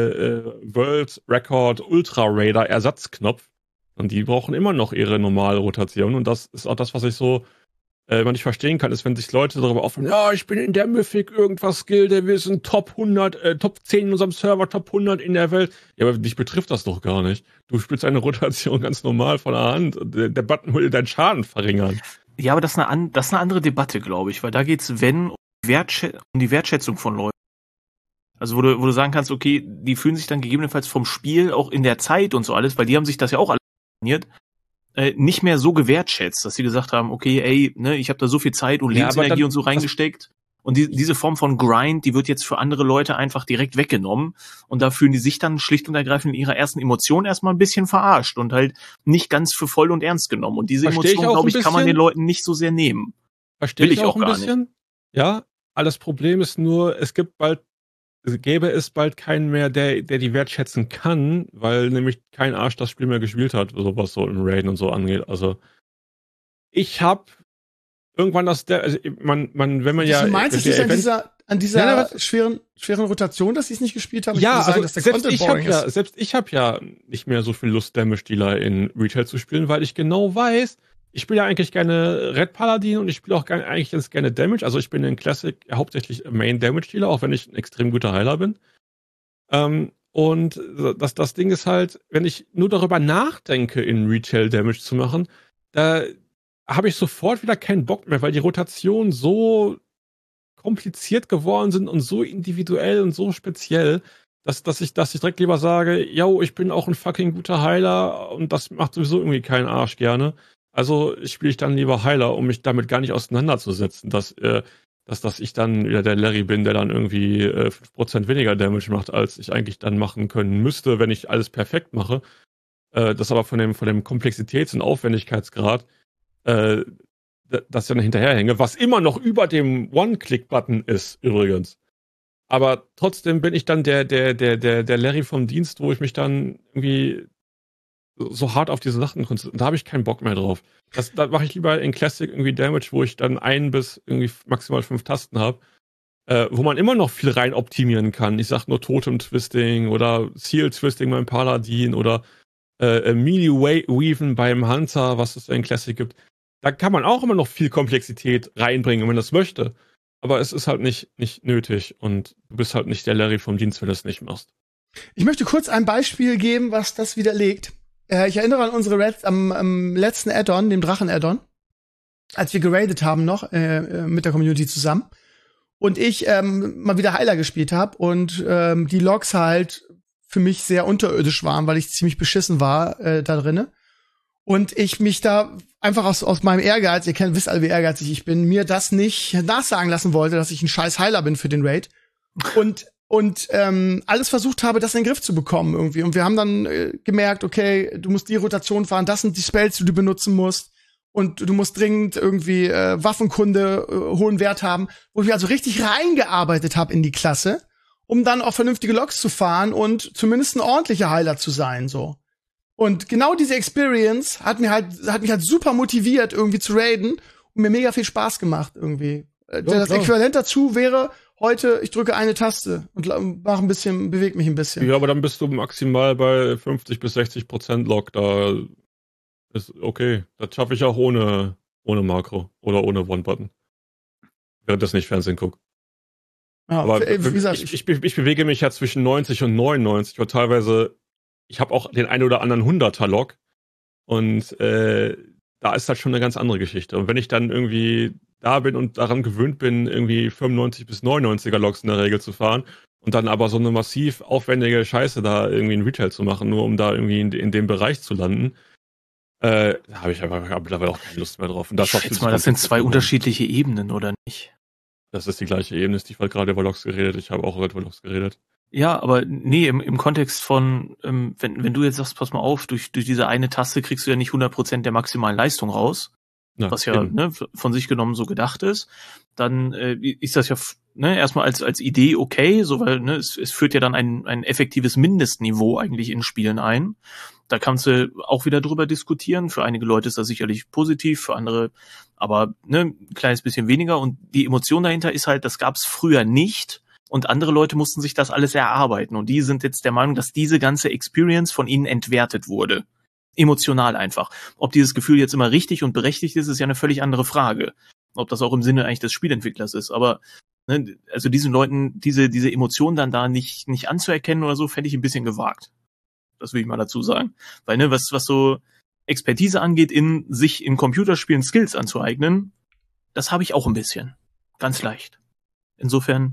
World Record Ultra Raider Ersatzknopf. Und die brauchen immer noch ihre normale Rotation. Und das ist auch das, was ich so nicht verstehen kann, ist, wenn sich Leute darüber aufregen, ja, ich bin in der Mythic irgendwas Gilde, wir sind Top 100, Top 10 in unserem Server, Top 100 in der Welt. Ja, aber dich betrifft das doch gar nicht. Du spielst eine Rotation ganz normal von der Hand. Der Button will deinen Schaden verringern. Ja, aber das ist eine andere Debatte, glaube ich, weil da geht's, um die Wertschätzung von Leuten. Also wo du sagen kannst, okay, die fühlen sich dann gegebenenfalls vom Spiel auch in der Zeit und so alles, weil die haben sich das ja auch alles trainiert, nicht mehr so gewertschätzt, dass sie gesagt haben, okay, ey, ne, ich habe da so viel Zeit und Lebensenergie und so reingesteckt und diese Form von Grind, die wird jetzt für andere Leute einfach direkt weggenommen und da fühlen die sich dann schlicht und ergreifend in ihrer ersten Emotion erstmal ein bisschen verarscht und halt nicht ganz für voll und ernst genommen und diese Emotion, glaube ich, kann man den Leuten nicht so sehr nehmen. Verstehe ich auch ein bisschen. Nicht. Ja, alles Problem ist nur, gäbe es bald keinen mehr, der die wertschätzen kann, weil nämlich kein Arsch das Spiel mehr gespielt hat, so was so im Raiden und so angeht. Also ich habe irgendwann wenn man ja... Du meinst, es liegt an dieser schweren Rotation, dass sie es nicht gespielt haben? Ja, also selbst ich habe ja nicht mehr so viel Lust, Damage-Dealer in Retail zu spielen, weil ich genau weiß, ich spiele ja eigentlich gerne Red Paladin und ich spiele auch eigentlich ganz gerne Damage. Also ich bin in Classic hauptsächlich Main Damage Dealer, auch wenn ich ein extrem guter Heiler bin. Und das Ding ist halt, wenn ich nur darüber nachdenke, in Retail Damage zu machen, da habe ich sofort wieder keinen Bock mehr, weil die Rotationen so kompliziert geworden sind und so individuell und so speziell, dass ich direkt lieber sage, yo, ich bin auch ein fucking guter Heiler und das macht sowieso irgendwie keinen Arsch gerne. Also spiele ich dann lieber Heiler, um mich damit gar nicht auseinanderzusetzen, dass ich dann wieder der Larry bin, der dann irgendwie 5% weniger Damage macht, als ich eigentlich dann machen können müsste, wenn ich alles perfekt mache. Das aber von dem Komplexitäts- und Aufwendigkeitsgrad dass ich dann hinterherhänge, was immer noch über dem One-Click-Button ist, übrigens. Aber trotzdem bin ich dann der Larry vom Dienst, wo ich mich dann irgendwie so hart auf diese Sachen konzentriere. Da habe ich keinen Bock mehr drauf. Da mache ich lieber in Classic irgendwie Damage, wo ich dann 1 bis irgendwie maximal 5 Tasten habe, wo man immer noch viel rein optimieren kann. Ich sag nur Totem-Twisting oder Seal-Twisting beim Paladin oder Melee-Weaven beim Hunter, was es in Classic gibt. Da kann man auch immer noch viel Komplexität reinbringen, wenn man das möchte. Aber es ist halt nicht nötig und du bist halt nicht der Larry vom Dienst, wenn du das nicht machst. Ich möchte kurz ein Beispiel geben, was das widerlegt. Ich erinnere an unsere Raids am letzten Add-on, dem Drachen-Add-on, als wir geradet haben noch mit der Community zusammen und ich mal wieder Heiler gespielt habe und die Logs halt für mich sehr unterirdisch waren, weil ich ziemlich beschissen war da drinne. Und ich mich da einfach aus meinem Ehrgeiz, wisst alle, wie ehrgeizig ich bin, mir das nicht nachsagen lassen wollte, dass ich ein scheiß Heiler bin für den Raid. Und alles versucht habe, das in den Griff zu bekommen irgendwie. Und wir haben dann gemerkt, okay, du musst die Rotation fahren, das sind die Spells, die du benutzen musst. Und du musst dringend irgendwie Waffenkunde hohen Wert haben. Wo ich mich also richtig reingearbeitet habe in die Klasse, um dann auch vernünftige Logs zu fahren und zumindest ein ordentlicher Heiler zu sein, so. Und genau diese Experience hat mich halt super motiviert, irgendwie zu raiden und mir mega viel Spaß gemacht, irgendwie. Das Äquivalent dazu wäre heute, ich drücke eine Taste und bewege mich ein bisschen. Ja, aber dann bist du maximal bei 50-60% Log, da ist okay. Das schaffe ich auch ohne Makro oder ohne One-Button. Während das nicht Fernsehen guckt. Ja, aber wie gesagt, ich bewege mich ja zwischen 90 und 99 oder teilweise. Ich habe auch den einen oder anderen 100er-Log und da ist das schon eine ganz andere Geschichte. Und wenn ich dann irgendwie da bin und daran gewöhnt bin, irgendwie 95 bis 99er-Logs in der Regel zu fahren und dann aber so eine massiv aufwendige Scheiße da irgendwie in Retail zu machen, nur um da irgendwie in dem Bereich zu landen, da habe ich einfach mittlerweile auch keine Lust mehr drauf. Und das das sind 2 unterschiedliche Ebenen, oder nicht? Das ist die gleiche Ebene. Ich habe gerade über Logs geredet, ich habe auch über Logs geredet. Ja, aber nee, im Kontext von, wenn du jetzt sagst, pass mal auf, durch diese eine Taste kriegst du ja nicht 100% der maximalen Leistung raus, was ja von sich genommen so gedacht ist, dann ist das ja erstmal als Idee okay, so weil es führt ja dann ein effektives Mindestniveau eigentlich in Spielen ein. Da kannst du auch wieder drüber diskutieren. Für einige Leute ist das sicherlich positiv, für andere aber ein kleines bisschen weniger. Und die Emotion dahinter ist halt, das gab es früher nicht. Und andere Leute mussten sich das alles erarbeiten. Und die sind jetzt der Meinung, dass diese ganze Experience von ihnen entwertet wurde. Emotional einfach. Ob dieses Gefühl jetzt immer richtig und berechtigt ist, ist ja eine völlig andere Frage. Ob das auch im Sinne eigentlich des Spielentwicklers ist. Aber also diesen Leuten diese Emotionen dann da nicht anzuerkennen oder so, fände ich ein bisschen gewagt. Das will ich mal dazu sagen. Weil was so Expertise angeht, sich in Computerspielen Skills anzueignen, das habe ich auch ein bisschen. Ganz leicht. Insofern,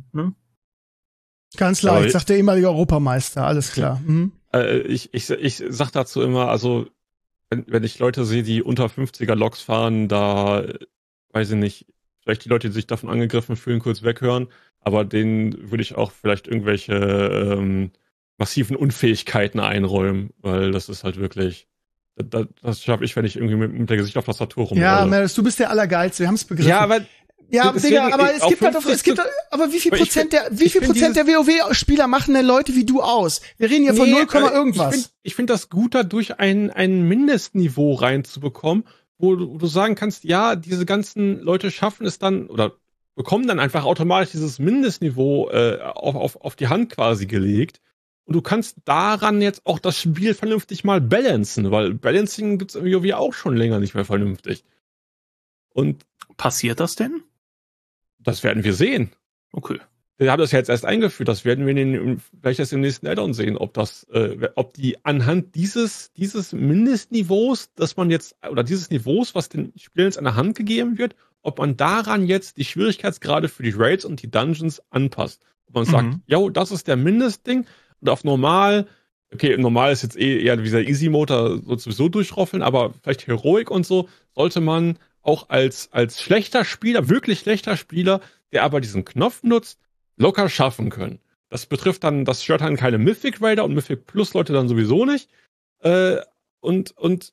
Ganz leicht, sagt der ehemalige Europameister, alles klar. Mhm. Ich sag dazu immer, also wenn ich Leute sehe, die unter 50er Logs fahren, da weiß ich nicht, vielleicht die Leute, die sich davon angegriffen fühlen, kurz weghören, aber denen würde ich auch vielleicht irgendwelche massiven Unfähigkeiten einräumen, weil das ist halt wirklich, das schaffe ich, wenn ich irgendwie mit der Gesicht auf Tastatur rumrolle. Ja, Meredith, du bist der Allergeilste, wir haben es begriffen. Ja, aber Digga, aber aber wie viel Prozent der WoW-Spieler machen denn Leute wie du aus? Wir reden hier von 0, irgendwas. Ich finde das gut, dadurch ein Mindestniveau reinzubekommen, wo du sagen kannst, ja, diese ganzen Leute schaffen es dann oder bekommen dann einfach automatisch dieses Mindestniveau auf die Hand quasi gelegt. Und du kannst daran jetzt auch das Spiel vernünftig mal balancen, weil Balancing gibt's im WoW auch schon länger nicht mehr vernünftig. Und passiert das denn? Das werden wir sehen. Okay. Wir haben das ja jetzt erst eingeführt, das werden wir vielleicht erst im nächsten Add-on sehen, ob die anhand dieses Mindestniveaus, dass man jetzt, oder dieses Niveaus, was den Spielern jetzt an der Hand gegeben wird, ob man daran jetzt die Schwierigkeitsgrade für die Raids und die Dungeons anpasst. Ob man sagt, jo, das ist der Mindestding, und auf normal, okay, normal ist jetzt eher dieser Easy-Mode, da sowieso durchroffeln, aber vielleicht Heroic und so, sollte man auch als schlechter Spieler, wirklich schlechter Spieler, der aber diesen Knopf nutzt, locker schaffen können. Das stört dann keine Mythic Raider und Mythic Plus Leute dann sowieso nicht. Und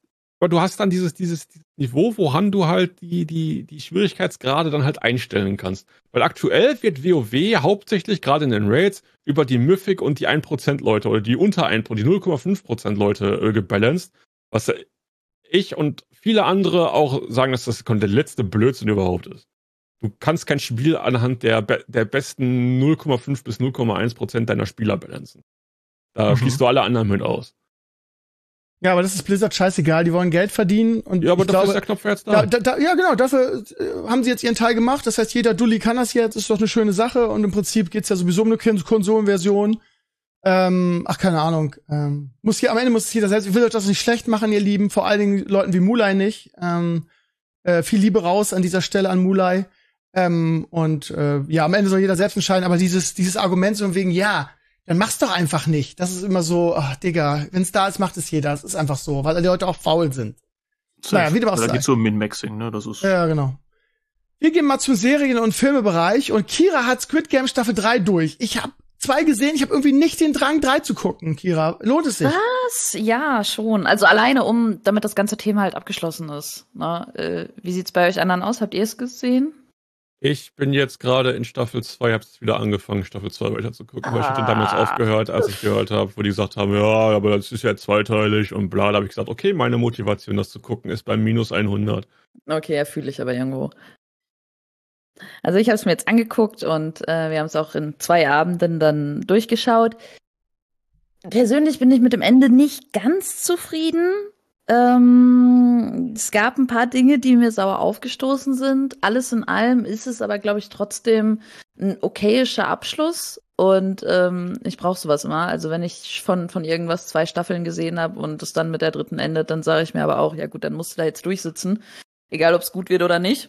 aber du hast dann dieses Niveau, woran du halt die Schwierigkeitsgrade dann halt einstellen kannst. Weil aktuell wird WoW hauptsächlich gerade in den Raids über die Mythic und die 1% Leute oder die unter 1%, die 0,5% Leute gebalanced, was ich und viele andere auch sagen, dass das der letzte Blödsinn überhaupt ist. Du kannst kein Spiel anhand der besten 0,5 bis 0,1% deiner Spieler balancen. Da schließt du alle anderen mit aus. Ja, aber das ist Blizzard scheißegal, die wollen Geld verdienen. Und ja, aber dafür ist der Knopf jetzt da. Ja, genau, dafür haben sie jetzt ihren Teil gemacht. Das heißt, jeder Dulli kann das jetzt, ist doch eine schöne Sache. Und im Prinzip geht's ja sowieso um eine Konsolenversion. Keine Ahnung. Am Ende muss es jeder selbst. Ich will euch das nicht schlecht machen, ihr Lieben. Vor allen Dingen Leuten wie Mulai nicht. Viel Liebe raus an dieser Stelle an Mulai. Am Ende soll jeder selbst entscheiden. Aber dieses Argument so wegen, ja, dann mach's doch einfach nicht. Das ist immer so, ach, Digga, wenn's da ist, macht es jeder. Das ist einfach so, weil die Leute auch faul sind. Naja, wie dem auch sei. Da geht's so um Min-Maxing, ne? Das ist. Ja, genau. Wir gehen mal zum Serien- und Filmebereich und Kira hat Squid Game Staffel 3 durch. Ich habe 2 gesehen, ich habe irgendwie nicht den Drang, 3 zu gucken, Kira. Lohnt es sich? Was? Ja, schon. Also alleine, damit das ganze Thema halt abgeschlossen ist. Ne? Wie sieht's bei euch anderen aus? Habt ihr es gesehen? Ich bin jetzt gerade in Staffel 2, hab's wieder angefangen, Staffel 2 weiter zu gucken, weil ich hatte damals aufgehört, als ich gehört habe, wo die gesagt haben, ja, aber das ist ja zweiteilig und bla, da habe ich gesagt, okay, meine Motivation, das zu gucken, ist bei minus 100. Okay, ja, fühle ich aber irgendwo. Also ich habe es mir jetzt angeguckt und wir haben es auch in 2 Abenden dann durchgeschaut. Persönlich bin ich mit dem Ende nicht ganz zufrieden. Es gab ein paar Dinge, die mir sauer aufgestoßen sind. Alles in allem ist es aber, glaube ich, trotzdem ein okayischer Abschluss. Und ich brauche sowas immer. Also wenn ich von irgendwas 2 Staffeln gesehen habe und es dann mit der 3. endet, dann sage ich mir aber auch, ja gut, dann musst du da jetzt durchsitzen. Egal, ob es gut wird oder nicht.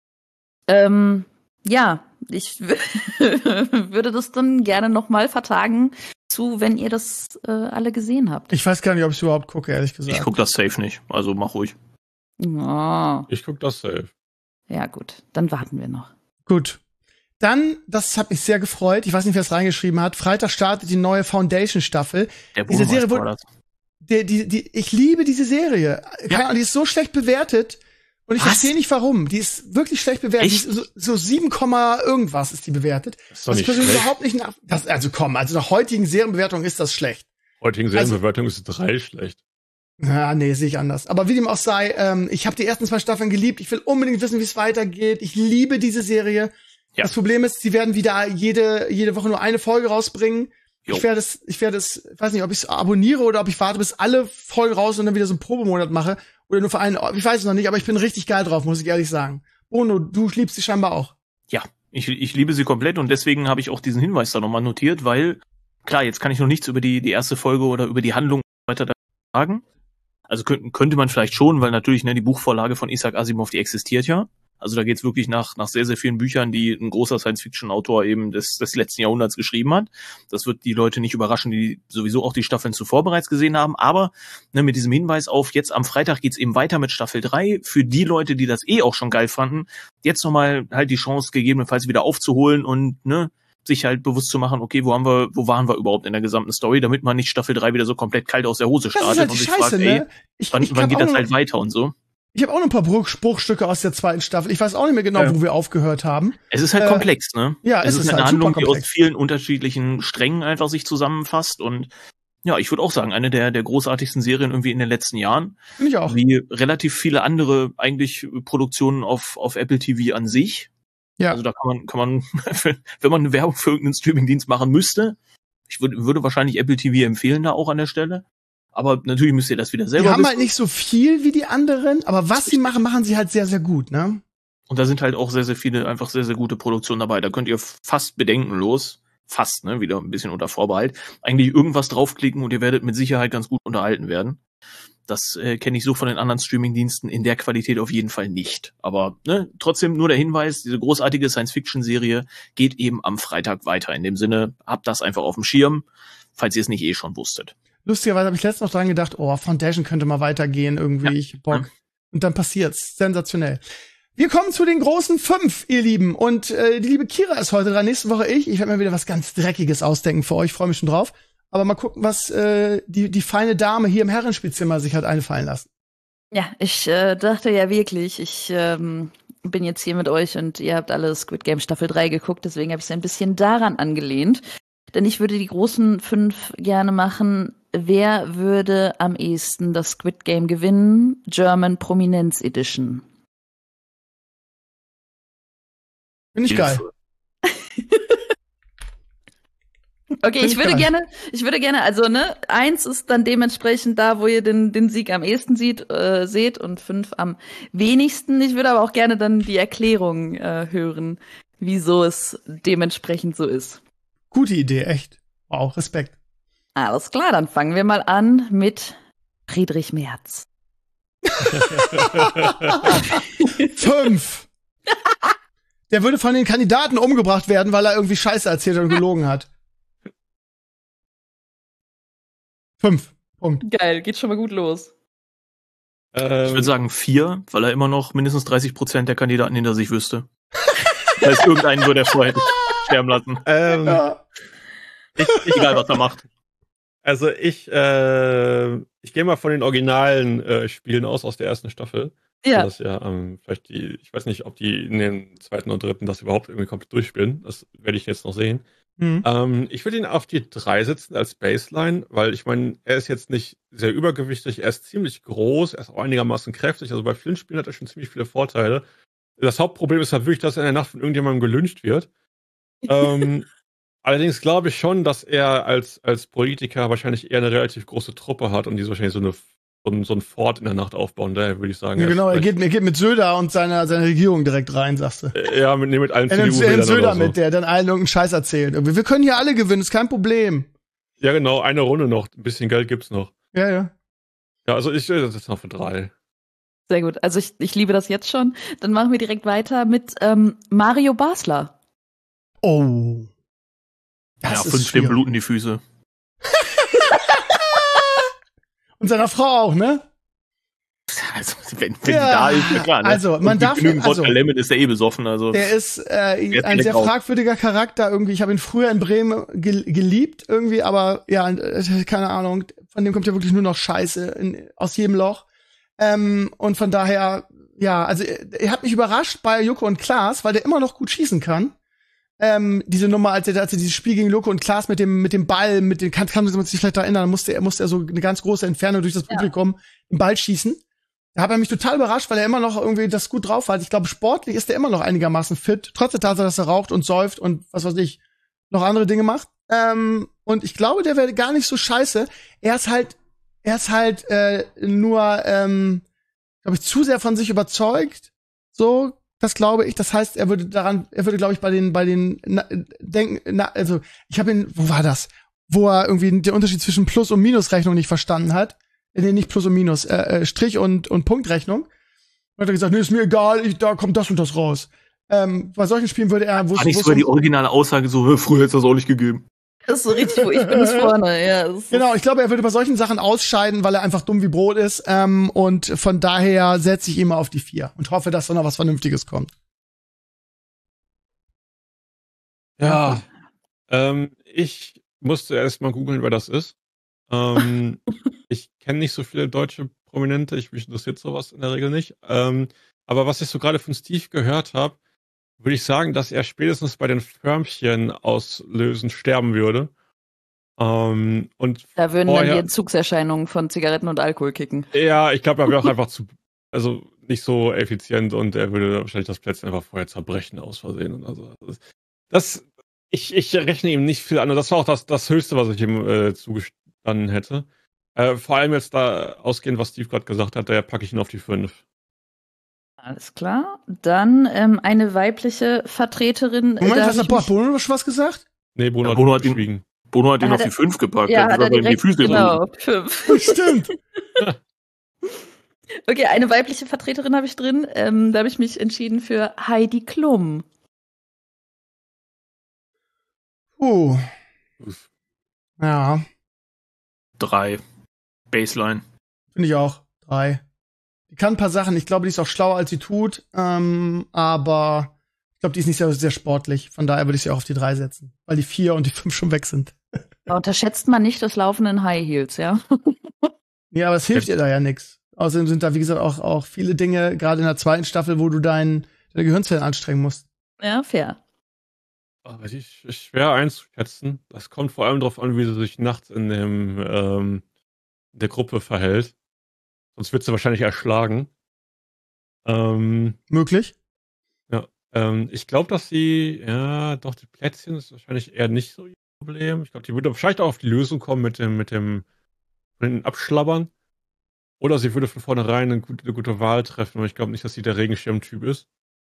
Ja, ich würde das dann gerne nochmal vertagen wenn ihr das alle gesehen habt. Ich weiß gar nicht, ob ich es überhaupt gucke, ehrlich gesagt. Ich gucke das safe nicht, also mach ruhig. Oh. Ich gucke das safe. Ja gut, dann warten wir noch. Gut. Dann, das hat mich sehr gefreut, ich weiß nicht, wer es reingeschrieben hat, Freitag startet die neue Foundation-Staffel. Diese Serie ich liebe diese Serie. Ja. Die ist so schlecht bewertet. Und ich verstehe nicht, warum. Die ist wirklich schlecht bewertet. Die ist so 7, irgendwas ist die bewertet. Das ist doch nicht schlecht. Überhaupt nicht nach heutigen Serienbewertungen ist das schlecht. Heutigen Serienbewertung ist 3 schlecht. Ja, nee, sehe ich anders. Aber wie dem auch sei, ich habe die ersten 2 Staffeln geliebt. Ich will unbedingt wissen, wie es weitergeht. Ich liebe diese Serie. Ja. Das Problem ist, sie werden wieder jede Woche nur eine Folge rausbringen. Jo. Ich werde es, weiß nicht, ob ich es abonniere oder ob ich warte, bis alle Folgen raus und dann wieder so einen Probemonat mache. Oder nur für einen, ich weiß es noch nicht, aber ich bin richtig geil drauf, muss ich ehrlich sagen. Bono, du liebst sie scheinbar auch. Ja, ich liebe sie komplett und deswegen habe ich auch diesen Hinweis da nochmal notiert, weil, klar, jetzt kann ich noch nichts über die erste Folge oder über die Handlung weiter sagen. Also könnte man vielleicht schon, weil natürlich die Buchvorlage von Isaac Asimov, die existiert ja. Also da geht's wirklich nach sehr, sehr vielen Büchern, die ein großer Science-Fiction-Autor eben des letzten Jahrhunderts geschrieben hat. Das wird die Leute nicht überraschen, die sowieso auch die Staffeln zuvor bereits gesehen haben. Aber mit diesem Hinweis auf, jetzt am Freitag geht's eben weiter mit Staffel 3. Für die Leute, die das auch schon geil fanden, jetzt nochmal halt die Chance gegebenenfalls wieder aufzuholen und sich halt bewusst zu machen, okay, wo waren wir überhaupt in der gesamten Story, damit man nicht Staffel 3 wieder so komplett kalt aus der Hose startet halt und sich Scheiße, fragt, wann geht das halt weiter und so. Ich habe auch noch ein paar Bruchstücke aus der 2. Staffel. Ich weiß auch nicht mehr genau, wo wir aufgehört haben. Es ist halt komplex, ne? Ja, es ist halt eine Handlung, die aus vielen unterschiedlichen Strängen einfach sich zusammenfasst. Und ja, ich würde auch sagen, eine der großartigsten Serien irgendwie in den letzten Jahren. Finde ich auch. Wie relativ viele andere eigentlich Produktionen auf Apple TV an sich. Ja. Also da kann man, wenn man eine Werbung für irgendeinen Streamingdienst machen müsste, ich würde wahrscheinlich Apple TV empfehlen da auch an der Stelle. Aber natürlich müsst ihr das wieder selber wissen. Die haben halt nicht so viel wie die anderen, aber was sie machen sie halt sehr, sehr gut, ne? Und da sind halt auch sehr, sehr viele einfach sehr, sehr gute Produktionen dabei. Da könnt ihr fast bedenkenlos, wieder ein bisschen unter Vorbehalt, eigentlich irgendwas draufklicken und ihr werdet mit Sicherheit ganz gut unterhalten werden. Das kenne ich so von den anderen Streamingdiensten in der Qualität auf jeden Fall nicht. Aber trotzdem nur der Hinweis, diese großartige Science-Fiction-Serie geht eben am Freitag weiter. In dem Sinne, habt das einfach auf dem Schirm, falls ihr es nicht schon wusstet. Lustigerweise habe ich letztens noch dran gedacht, Foundation könnte mal weitergehen irgendwie, ich hab Bock. Und dann passiert's. Sensationell. Wir kommen zu den großen 5, ihr Lieben. Und die liebe Kira ist heute dran, nächste Woche ich. Ich werde mir wieder was ganz Dreckiges ausdenken für euch, freue mich schon drauf. Aber mal gucken, was die feine Dame hier im Herrenspielzimmer sich hat einfallen lassen. Ja, ich dachte ja wirklich, ich bin jetzt hier mit euch und ihr habt alle Squid Game Staffel 3 geguckt, deswegen habe ich es ein bisschen daran angelehnt. Denn ich würde die großen 5 gerne machen. Wer würde am ehesten das Squid Game gewinnen? German Prominenz Edition. Finde ich geil. Okay, ich würde gerne, also 1 ist dann dementsprechend da, wo ihr den Sieg am ehesten seht und 5 am wenigsten. Ich würde aber auch gerne dann die Erklärung hören, wieso es dementsprechend so ist. Gute Idee, echt. Wow, Respekt. Alles klar, dann fangen wir mal an mit Friedrich Merz. 5. Der würde von den Kandidaten umgebracht werden, weil er irgendwie Scheiße erzählt und gelogen hat. 5. Punkt. Geil, geht schon mal gut los. Ich würde sagen 4, weil er immer noch mindestens 30% der Kandidaten hinter sich wüsste. Da ist irgendeinen würde er vorher sterben lassen. Ja. Egal, was er macht. Also ich gehe mal von den originalen Spielen aus der ersten Staffel. Ja. Das ja vielleicht ich weiß nicht, ob die in den zweiten und dritten das überhaupt irgendwie komplett durchspielen. Das werde ich jetzt noch sehen. Ich würde ihn auf die 3 setzen als Baseline, weil ich meine, er ist jetzt nicht sehr übergewichtig, er ist ziemlich groß, er ist auch einigermaßen kräftig. Also bei vielen Spielen hat er schon ziemlich viele Vorteile. Das Hauptproblem ist halt wirklich, dass er in der Nacht von irgendjemandem gelyncht wird. Allerdings glaube ich schon, dass er als Politiker wahrscheinlich eher eine relativ große Truppe hat und die so wahrscheinlich so ein Fort in der Nacht aufbauen. Daher würde ich sagen. Ja, genau, er geht mit Söder und seiner Regierung direkt rein, sagst du. Ja, mit allen CDU-Wählern oder Söder so. Mit, der dann allen irgendeinen Scheiß erzählt. Wir können hier alle gewinnen, ist kein Problem. Ja, genau, eine Runde noch. Ein bisschen Geld gibt's noch. Ja. Ja, also ich setze jetzt noch für 3. Sehr gut. Also ich liebe das jetzt schon. Dann machen wir direkt weiter mit Mario Basler. Oh. Das ist 5 dem bluten die Füße. Und seiner Frau auch, ne? Also, wenn die da ist, na klar, ne? Also, man darf Lemon ist ja eh besoffen, also. Der ist ein sehr fragwürdiger Charakter irgendwie. Ich habe ihn früher in Bremen geliebt irgendwie, aber ja, keine Ahnung. Von dem kommt ja wirklich nur noch Scheiße aus jedem Loch. Und von daher, ja, also er hat mich überrascht bei Joko und Klaas, weil der immer noch gut schießen kann. Diese Nummer, als er dieses Spiel gegen Joko und Klaas mit dem Ball, kann man sich vielleicht da erinnern, musste er so eine ganz große Entfernung durch das Publikum den Ball schießen. Da hat er mich total überrascht, weil er immer noch irgendwie das gut drauf hat. Ich glaube, sportlich ist er immer noch einigermaßen fit, trotz der Tatsache, dass er raucht und säuft und was weiß ich, noch andere Dinge macht. Und ich glaube, der wäre gar nicht so scheiße. Er ist halt nur, glaube ich, zu sehr von sich überzeugt. So, das glaube ich. Das heißt, er würde, glaube ich, bei den denken, also, ich habe ihn, wo war das? Wo er irgendwie den Unterschied zwischen Plus- und Minusrechnung nicht verstanden hat. Nee, nicht Plus und Minus, Strich- und Punktrechnung. Und hat er gesagt, nee, ist mir egal, da kommt das und das raus. Bei solchen Spielen würde er, war nicht sogar die originale Aussage so, früher hätte es das auch nicht gegeben. Das ist so richtig, wo ich bin es vorne, ja. Genau, ich glaube, er würde bei solchen Sachen ausscheiden, weil er einfach dumm wie Brot ist. Und von daher setze ich ihn mal auf die 4 und hoffe, dass da noch was Vernünftiges kommt. Ja, ich musste erst mal googeln, wer das ist. Ich kenne nicht so viele deutsche Prominente, mich interessiert sowas in der Regel nicht. Aber was ich so gerade von Steve gehört habe, würde ich sagen, dass er spätestens bei den Förmchen auslösen sterben würde. Und da würden dann die Entzugserscheinungen von Zigaretten und Alkohol kicken. Ja, ich glaube, er wäre auch einfach nicht so effizient und er würde wahrscheinlich das Plätzchen einfach vorher zerbrechen aus Versehen. Und also ich rechne ihm nicht viel an. Und das war auch das Höchste, was ich ihm zugestanden hätte. Vor allem jetzt da ausgehend, was Steve gerade gesagt hat, da packe ich ihn auf die 5. Alles klar. Dann eine weibliche Vertreterin. Moment, hast du Bono was gesagt? Nee, Bono hat ihn auf die 5 gepackt. Ja, hat er direkt, die Füße genau, auf die 5. Stimmt. Okay, eine weibliche Vertreterin habe ich drin. Da habe ich mich entschieden für Heidi Klum. Ja. 3. Baseline. Finde ich auch. 3. Die kann ein paar Sachen. Ich glaube, die ist auch schlauer, als sie tut. Aber ich glaube, die ist nicht sehr, sehr sportlich. Von daher würde ich sie auch auf die 3 setzen. Weil die 4 und die 5 schon weg sind. Da unterschätzt man nicht das Laufen in High Heels, ja? Ja, aber es hilft ihr da ja nichts. Außerdem sind da, wie gesagt, auch viele Dinge, gerade in der zweiten Staffel, wo du deine Gehirnzellen anstrengen musst. Ja, fair. Aber die ist schwer einzuschätzen. Das kommt vor allem darauf an, wie sie sich nachts in der Gruppe verhält. Sonst wird sie wahrscheinlich erschlagen. Möglich? Ja. Ich glaube, dass die Plätzchen ist wahrscheinlich eher nicht so ihr Problem. Ich glaube, die würde wahrscheinlich auch auf die Lösung kommen mit dem Abschlabbern. Oder sie würde von vornherein eine gute Wahl treffen, aber ich glaube nicht, dass sie der Regenschirmtyp ist.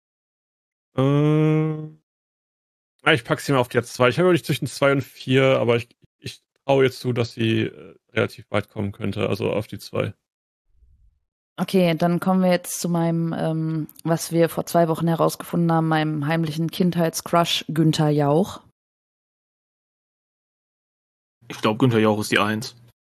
Ich packe sie mal auf die 2. Ich habe nicht zwischen 2 und 4, aber ich traue jetzt zu, dass sie relativ weit kommen könnte, also auf die 2. Okay, dann kommen wir jetzt zu meinem, was wir vor 2 Wochen herausgefunden haben, meinem heimlichen Kindheitscrush Günther Jauch. Ich glaube, Günther Jauch ist die 1.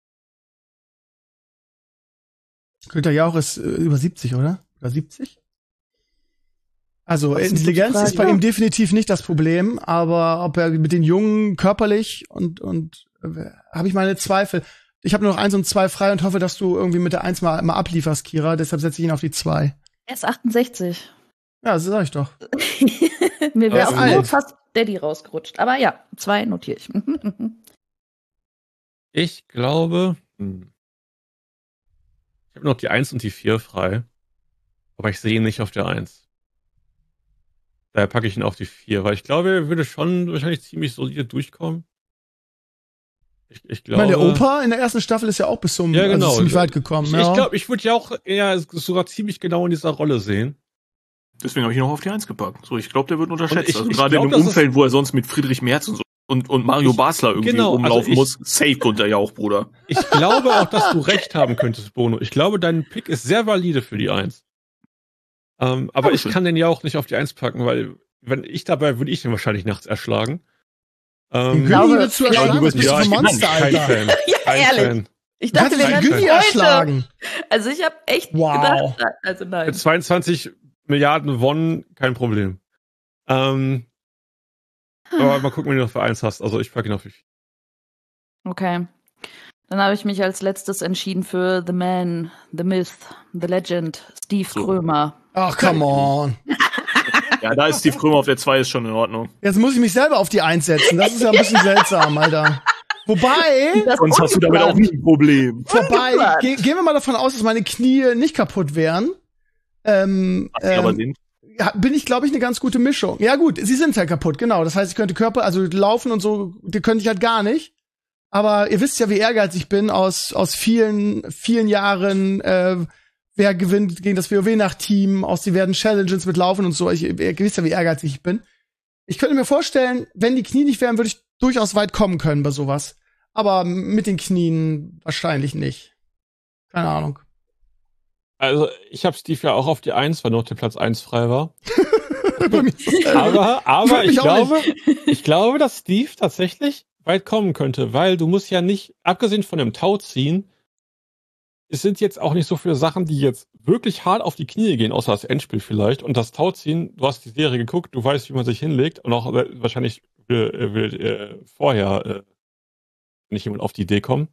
Günther Jauch ist über 70, oder? Oder 70? Also Intelligenz ist bei ihm definitiv nicht das Problem, aber ob er mit den Jungen körperlich und habe ich meine Zweifel. Ich habe nur noch 1 und 2 frei und hoffe, dass du irgendwie mit der 1 mal ablieferst, Kira. Deshalb setze ich ihn auf die 2. Er ist 68. Ja, das sag ich doch. Mir wäre auch nur alt. fast Daddy rausgerutscht. Aber ja, 2 notiere ich. Ich glaube, ich habe noch die 1 und die 4 frei, aber ich sehe ihn nicht auf der 1. Daher packe ich ihn auf die 4, weil ich glaube, er würde schon wahrscheinlich ziemlich solide durchkommen. Ich glaube, Ich meine, der Opa in der ersten Staffel ist ja auch bis zum ziemlich weit gekommen. Ich glaube, ich würde ja auch eher sogar ziemlich genau in dieser Rolle sehen. Deswegen habe ich ihn noch auf die 1 gepackt. So, ich glaube, der wird unterschätzt. Also gerade in einem Umfeld, wo er sonst mit Friedrich Merz und Mario Basler irgendwie rumlaufen muss. Safe Günther Jauch, Bruder. Ich glaube auch, dass du recht haben könntest, Bono. Ich glaube, dein Pick ist sehr valide für die 1. Aber ich kann den ja auch nicht auf die 1 packen, weil wenn ich dabei würde ich den wahrscheinlich nachts erschlagen. Den Günni würdest du erschlagen? Du bist ein Monster, Alter. Kein Fan. Ja, ehrlich. Fan. Ich dachte, wir den Günni erschlagen. Also ich habe echt gedacht, also nein. Mit 22 Milliarden Won, kein Problem. Aber mal gucken, wenn du noch für 1 hast. Also ich packe ihn auf die 4. Okay. Dann habe ich mich als letztes entschieden für The Man, The Myth, The Legend, Steve Krömer. Ach, come on. Ja, da ist Steve Krömer auf der 2, ist schon in Ordnung. Jetzt muss ich mich selber auf die 1 setzen. Das ist ja ein bisschen seltsam, Alter. Wobei, Sonst hast du damit auch nie ein Problem. gehen wir mal davon aus, dass meine Knie nicht kaputt wären. Aber sind. Ja, bin ich, glaube ich, eine ganz gute Mischung. Ja gut, sie sind halt kaputt, genau. Das heißt, ich könnte also laufen und so, die könnte ich halt gar nicht. Aber ihr wisst ja, wie ehrgeizig ich bin aus vielen, vielen Jahren, wer gewinnt gegen das WoW-Nach-Team, aus diversen Challenges mit Laufen und so. Ihr wisst ja, wie ehrgeizig ich bin. Ich könnte mir vorstellen, wenn die Knie nicht wären, würde ich durchaus weit kommen können bei sowas. Aber mit den Knien wahrscheinlich nicht. Keine Ahnung. Also, ich habe Steve ja auch auf die 1, weil noch der Platz 1 frei war. aber ich glaube, dass Steve tatsächlich weit kommen könnte, weil du musst ja nicht, abgesehen von dem Tauziehen, es sind jetzt auch nicht so viele Sachen, die jetzt wirklich hart auf die Knie gehen, außer das Endspiel vielleicht. Und das Tauziehen, du hast die Serie geguckt, du weißt, wie man sich hinlegt und auch wahrscheinlich will vorher nicht jemand auf die Idee kommen.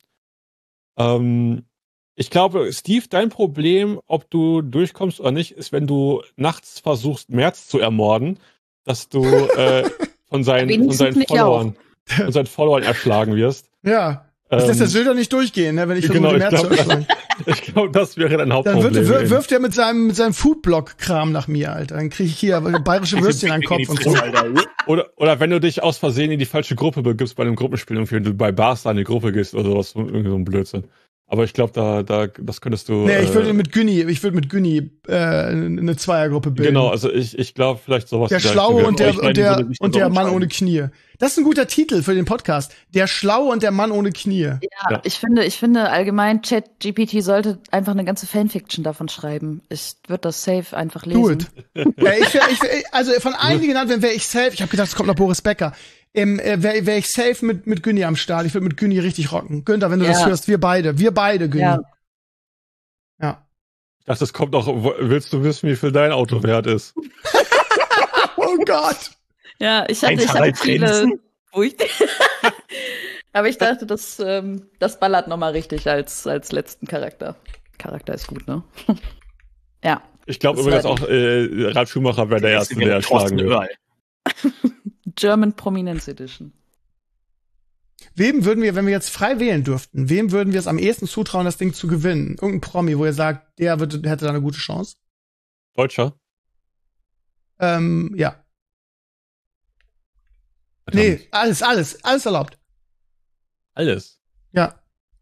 Ich glaube, Steve, dein Problem, ob du durchkommst oder nicht, ist, wenn du nachts versuchst, Merz zu ermorden, dass du von seinen Followern erschlagen wirst. Ja. Das lässt der Söder nicht durchgehen, ne, wenn ich versuche, Merz zu erschlagen. Ich glaube, das wäre dein Hauptproblem. Dann wirft er mit seinem Foodblock-Kram nach mir, Alter. Dann kriege ich hier bayerische Würstchen an den Kopf und so. Oder wenn du dich aus Versehen in die falsche Gruppe begibst bei einem Gruppenspiel und wenn du bei Bars in die Gruppe gehst oder sowas, irgendwie so ein Blödsinn. Aber ich glaube, das könntest du. Nee, ich würde mit Günni eine Zweiergruppe bilden. Genau, also ich glaube vielleicht sowas. Der Schlaue und der Mann ohne Knie. Das ist ein guter Titel für den Podcast. Der Schlaue und der Mann ohne Knie. Ja. Ich finde allgemein, ChatGPT sollte einfach eine ganze Fanfiction davon schreiben. Ich würde das safe einfach lesen. Also von allen, die genannt werden, wäre ich safe. Ich habe gedacht, es kommt noch Boris Becker. Wäre ich safe mit Günni am Start. Ich würde mit Günni richtig rocken. Günther, wenn du das hörst, wir beide, Günni. Ja. Ich dachte, es kommt noch, willst du wissen, wie viel dein Auto wert ist? Oh Gott. Ja, ich hatte viele, aber ich dachte, das ballert nochmal richtig als letzten Charakter. Charakter ist gut, ne? Ja. Ich glaube übrigens auch, Ralf Schumacher wäre der Erste, der erschlagen wird. German Prominence Edition. Wem würden wir, wenn wir jetzt frei wählen dürften, wem würden wir es am ehesten zutrauen, das Ding zu gewinnen? Irgendein Promi, wo ihr sagt, der hätte da eine gute Chance? Deutscher? Ja. Verdammt. Nee, alles erlaubt. Alles? Ja.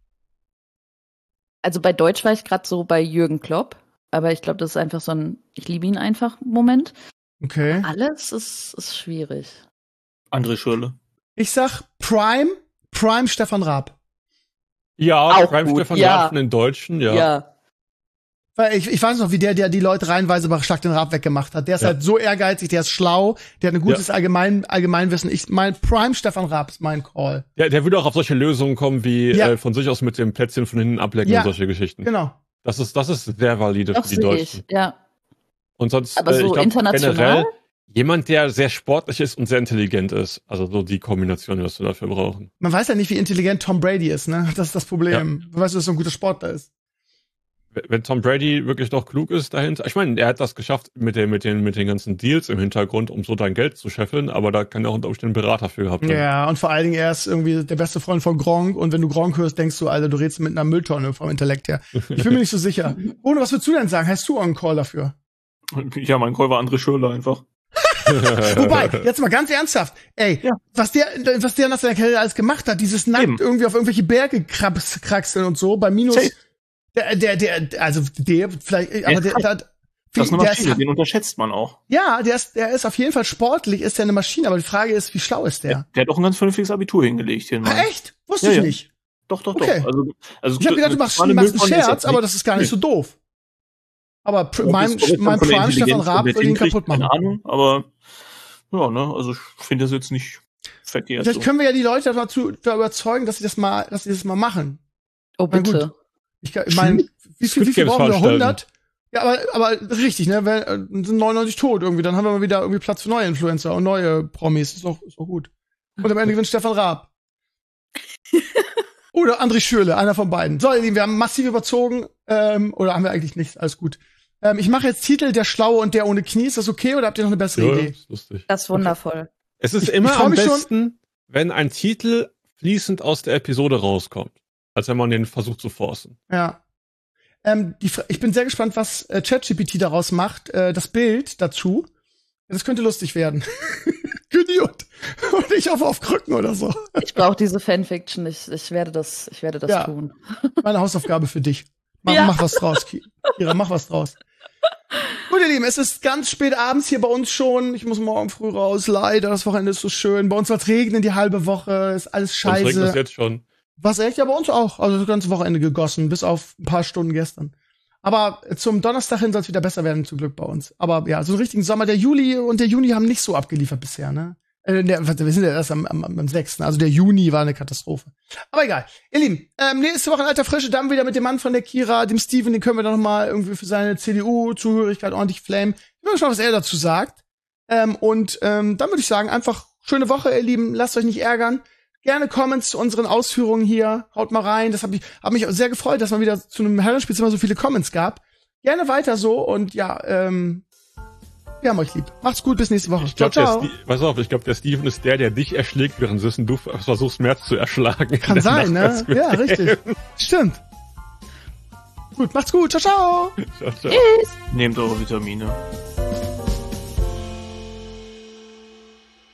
Also bei Deutsch war ich gerade so bei Jürgen Klopp, aber ich glaube, das ist einfach so ein ich liebe ihn einfach Moment. Okay. Alles ist schwierig. André Schürrle. Ich sag Prime Stefan Raab. Ja, Auch Prime gut, Stefan ja. Raab von den Deutschen, ja. Ja. Weil ich weiß noch, wie der die Leute reihenweise bei Schlag den Raab weggemacht hat. Der ist halt so ehrgeizig, der ist schlau, der hat ein gutes Allgemeinwissen. Ich mein Prime Stefan Raab ist mein Call. Der würde auch auf solche Lösungen kommen, wie von sich aus mit dem Plätzchen von hinten ablecken und solche Geschichten. Genau. Das ist sehr valide Doch, für die sehe Deutschen. ich, ja. Und sonst, Aber so ich glaub, international? generell jemand, der sehr sportlich ist und sehr intelligent ist. Also so die Kombination, was wir dafür brauchen. Man weiß ja nicht, wie intelligent Tom Brady ist, ne? Das ist das Problem. Du weißt, dass er so ein guter Sportler ist. Wenn Tom Brady wirklich noch klug ist dahinter, ich meine, er hat das geschafft mit den ganzen Deals im Hintergrund, um so dein Geld zu scheffeln, aber da kann er auch unter Umständen einen Berater für gehabt haben. Ja, und vor allen Dingen, er ist irgendwie der beste Freund von Gronk, und wenn du Gronk hörst, denkst du, Alter, du redest mit einer Mülltonne vom Intellekt her. Ich bin mir nicht so sicher. Ohne, was würdest du denn sagen? Hast du einen Call dafür? Ja, mein Call war André Schürrle einfach. Wobei, jetzt mal ganz ernsthaft, was der nach seiner Karriere alles gemacht hat, dieses nackt irgendwie auf irgendwelche Berge kraxeln und so, bei Minus, also der vielleicht, aber der hat, das ist eine Maschine, den unterschätzt man auch. Ja, der ist auf jeden Fall sportlich, ist ja eine Maschine, aber die Frage ist, wie schlau ist der? Der hat auch ein ganz vernünftiges Abitur hingelegt. Echt? Wusste ich nicht. Doch. Okay. Also ich hab gedacht, du machst einen Scherz, aber das ist gar nicht so doof. Aber mein Prime Stefan Raab würde ihn kaputt machen. Keine Ahnung, aber ja, ne, also ich finde das jetzt nicht verkehrt. Vielleicht können wir ja die Leute dazu überzeugen, dass sie das mal machen. Oh, bitte. Ich meine, wie viel brauchen wir? 100? Ja, aber richtig, ne? Sind 99 tot irgendwie, dann haben wir mal wieder irgendwie Platz für neue Influencer und neue Promis. Ist doch gut. Und am Ende gewinnt Stefan Raab. Oder André Schürrle, einer von beiden. So, ihr Lieben, wir haben massiv überzogen, oder haben wir eigentlich nicht? Alles gut. Ich mache jetzt Titel Der Schlaue und der ohne Knie. Ist das okay, oder habt ihr noch eine bessere Idee? Ist lustig. Das ist wundervoll. Okay. Es ist immer am besten, wenn ein Titel fließend aus der Episode rauskommt, als wenn man den versucht zu forcen. Ja. Ich bin sehr gespannt, was ChatGPT daraus macht. Das Bild dazu. Das könnte lustig werden. Idiot. Und ich hoffe auf Krücken oder so. Ich brauche diese Fanfiction. Ich werde das tun. Meine Hausaufgabe für dich. Mach was draus, Kira, mach was draus. Gut, ihr Lieben, es ist ganz spät abends hier bei uns schon. Ich muss morgen früh raus. Leider, das Wochenende ist so schön. Bei uns wird es regnen die halbe Woche. Ist alles scheiße. Uns regnet es jetzt schon. Was echt? Ja, bei uns auch. Also das ganze Wochenende gegossen, bis auf ein paar Stunden gestern. Aber zum Donnerstag hin soll es wieder besser werden, zum Glück bei uns. Aber ja, so einen richtigen Sommer. Der Juli und der Juni haben nicht so abgeliefert bisher, ne? Wir sind ja erst am 6. Also der Juni war eine Katastrophe. Aber egal. Ihr Lieben, nächste Woche in alter Frische, dann wieder mit dem Mann von der Kira, dem Steven, den können wir dann noch mal irgendwie für seine CDU-Zuhörigkeit ordentlich flamen. Ich will schon, was er dazu sagt. Dann würde ich sagen, einfach schöne Woche, ihr Lieben. Lasst euch nicht ärgern. Gerne Comments zu unseren Ausführungen hier. Haut mal rein. Das hat mich sehr gefreut, dass man wieder zu einem Herrenspielzimmer so viele Comments gab. Gerne weiter so und ja, wir haben euch lieb. Macht's gut, bis nächste Woche. Ciao. Pass auf, ich glaube, der Steven ist der dich erschlägt, während du versuchst, Merz zu erschlagen. Kann sein, ne? Ja, richtig. Stimmt. Gut, macht's gut. Ciao. Tschüss. Nehmt eure Vitamine.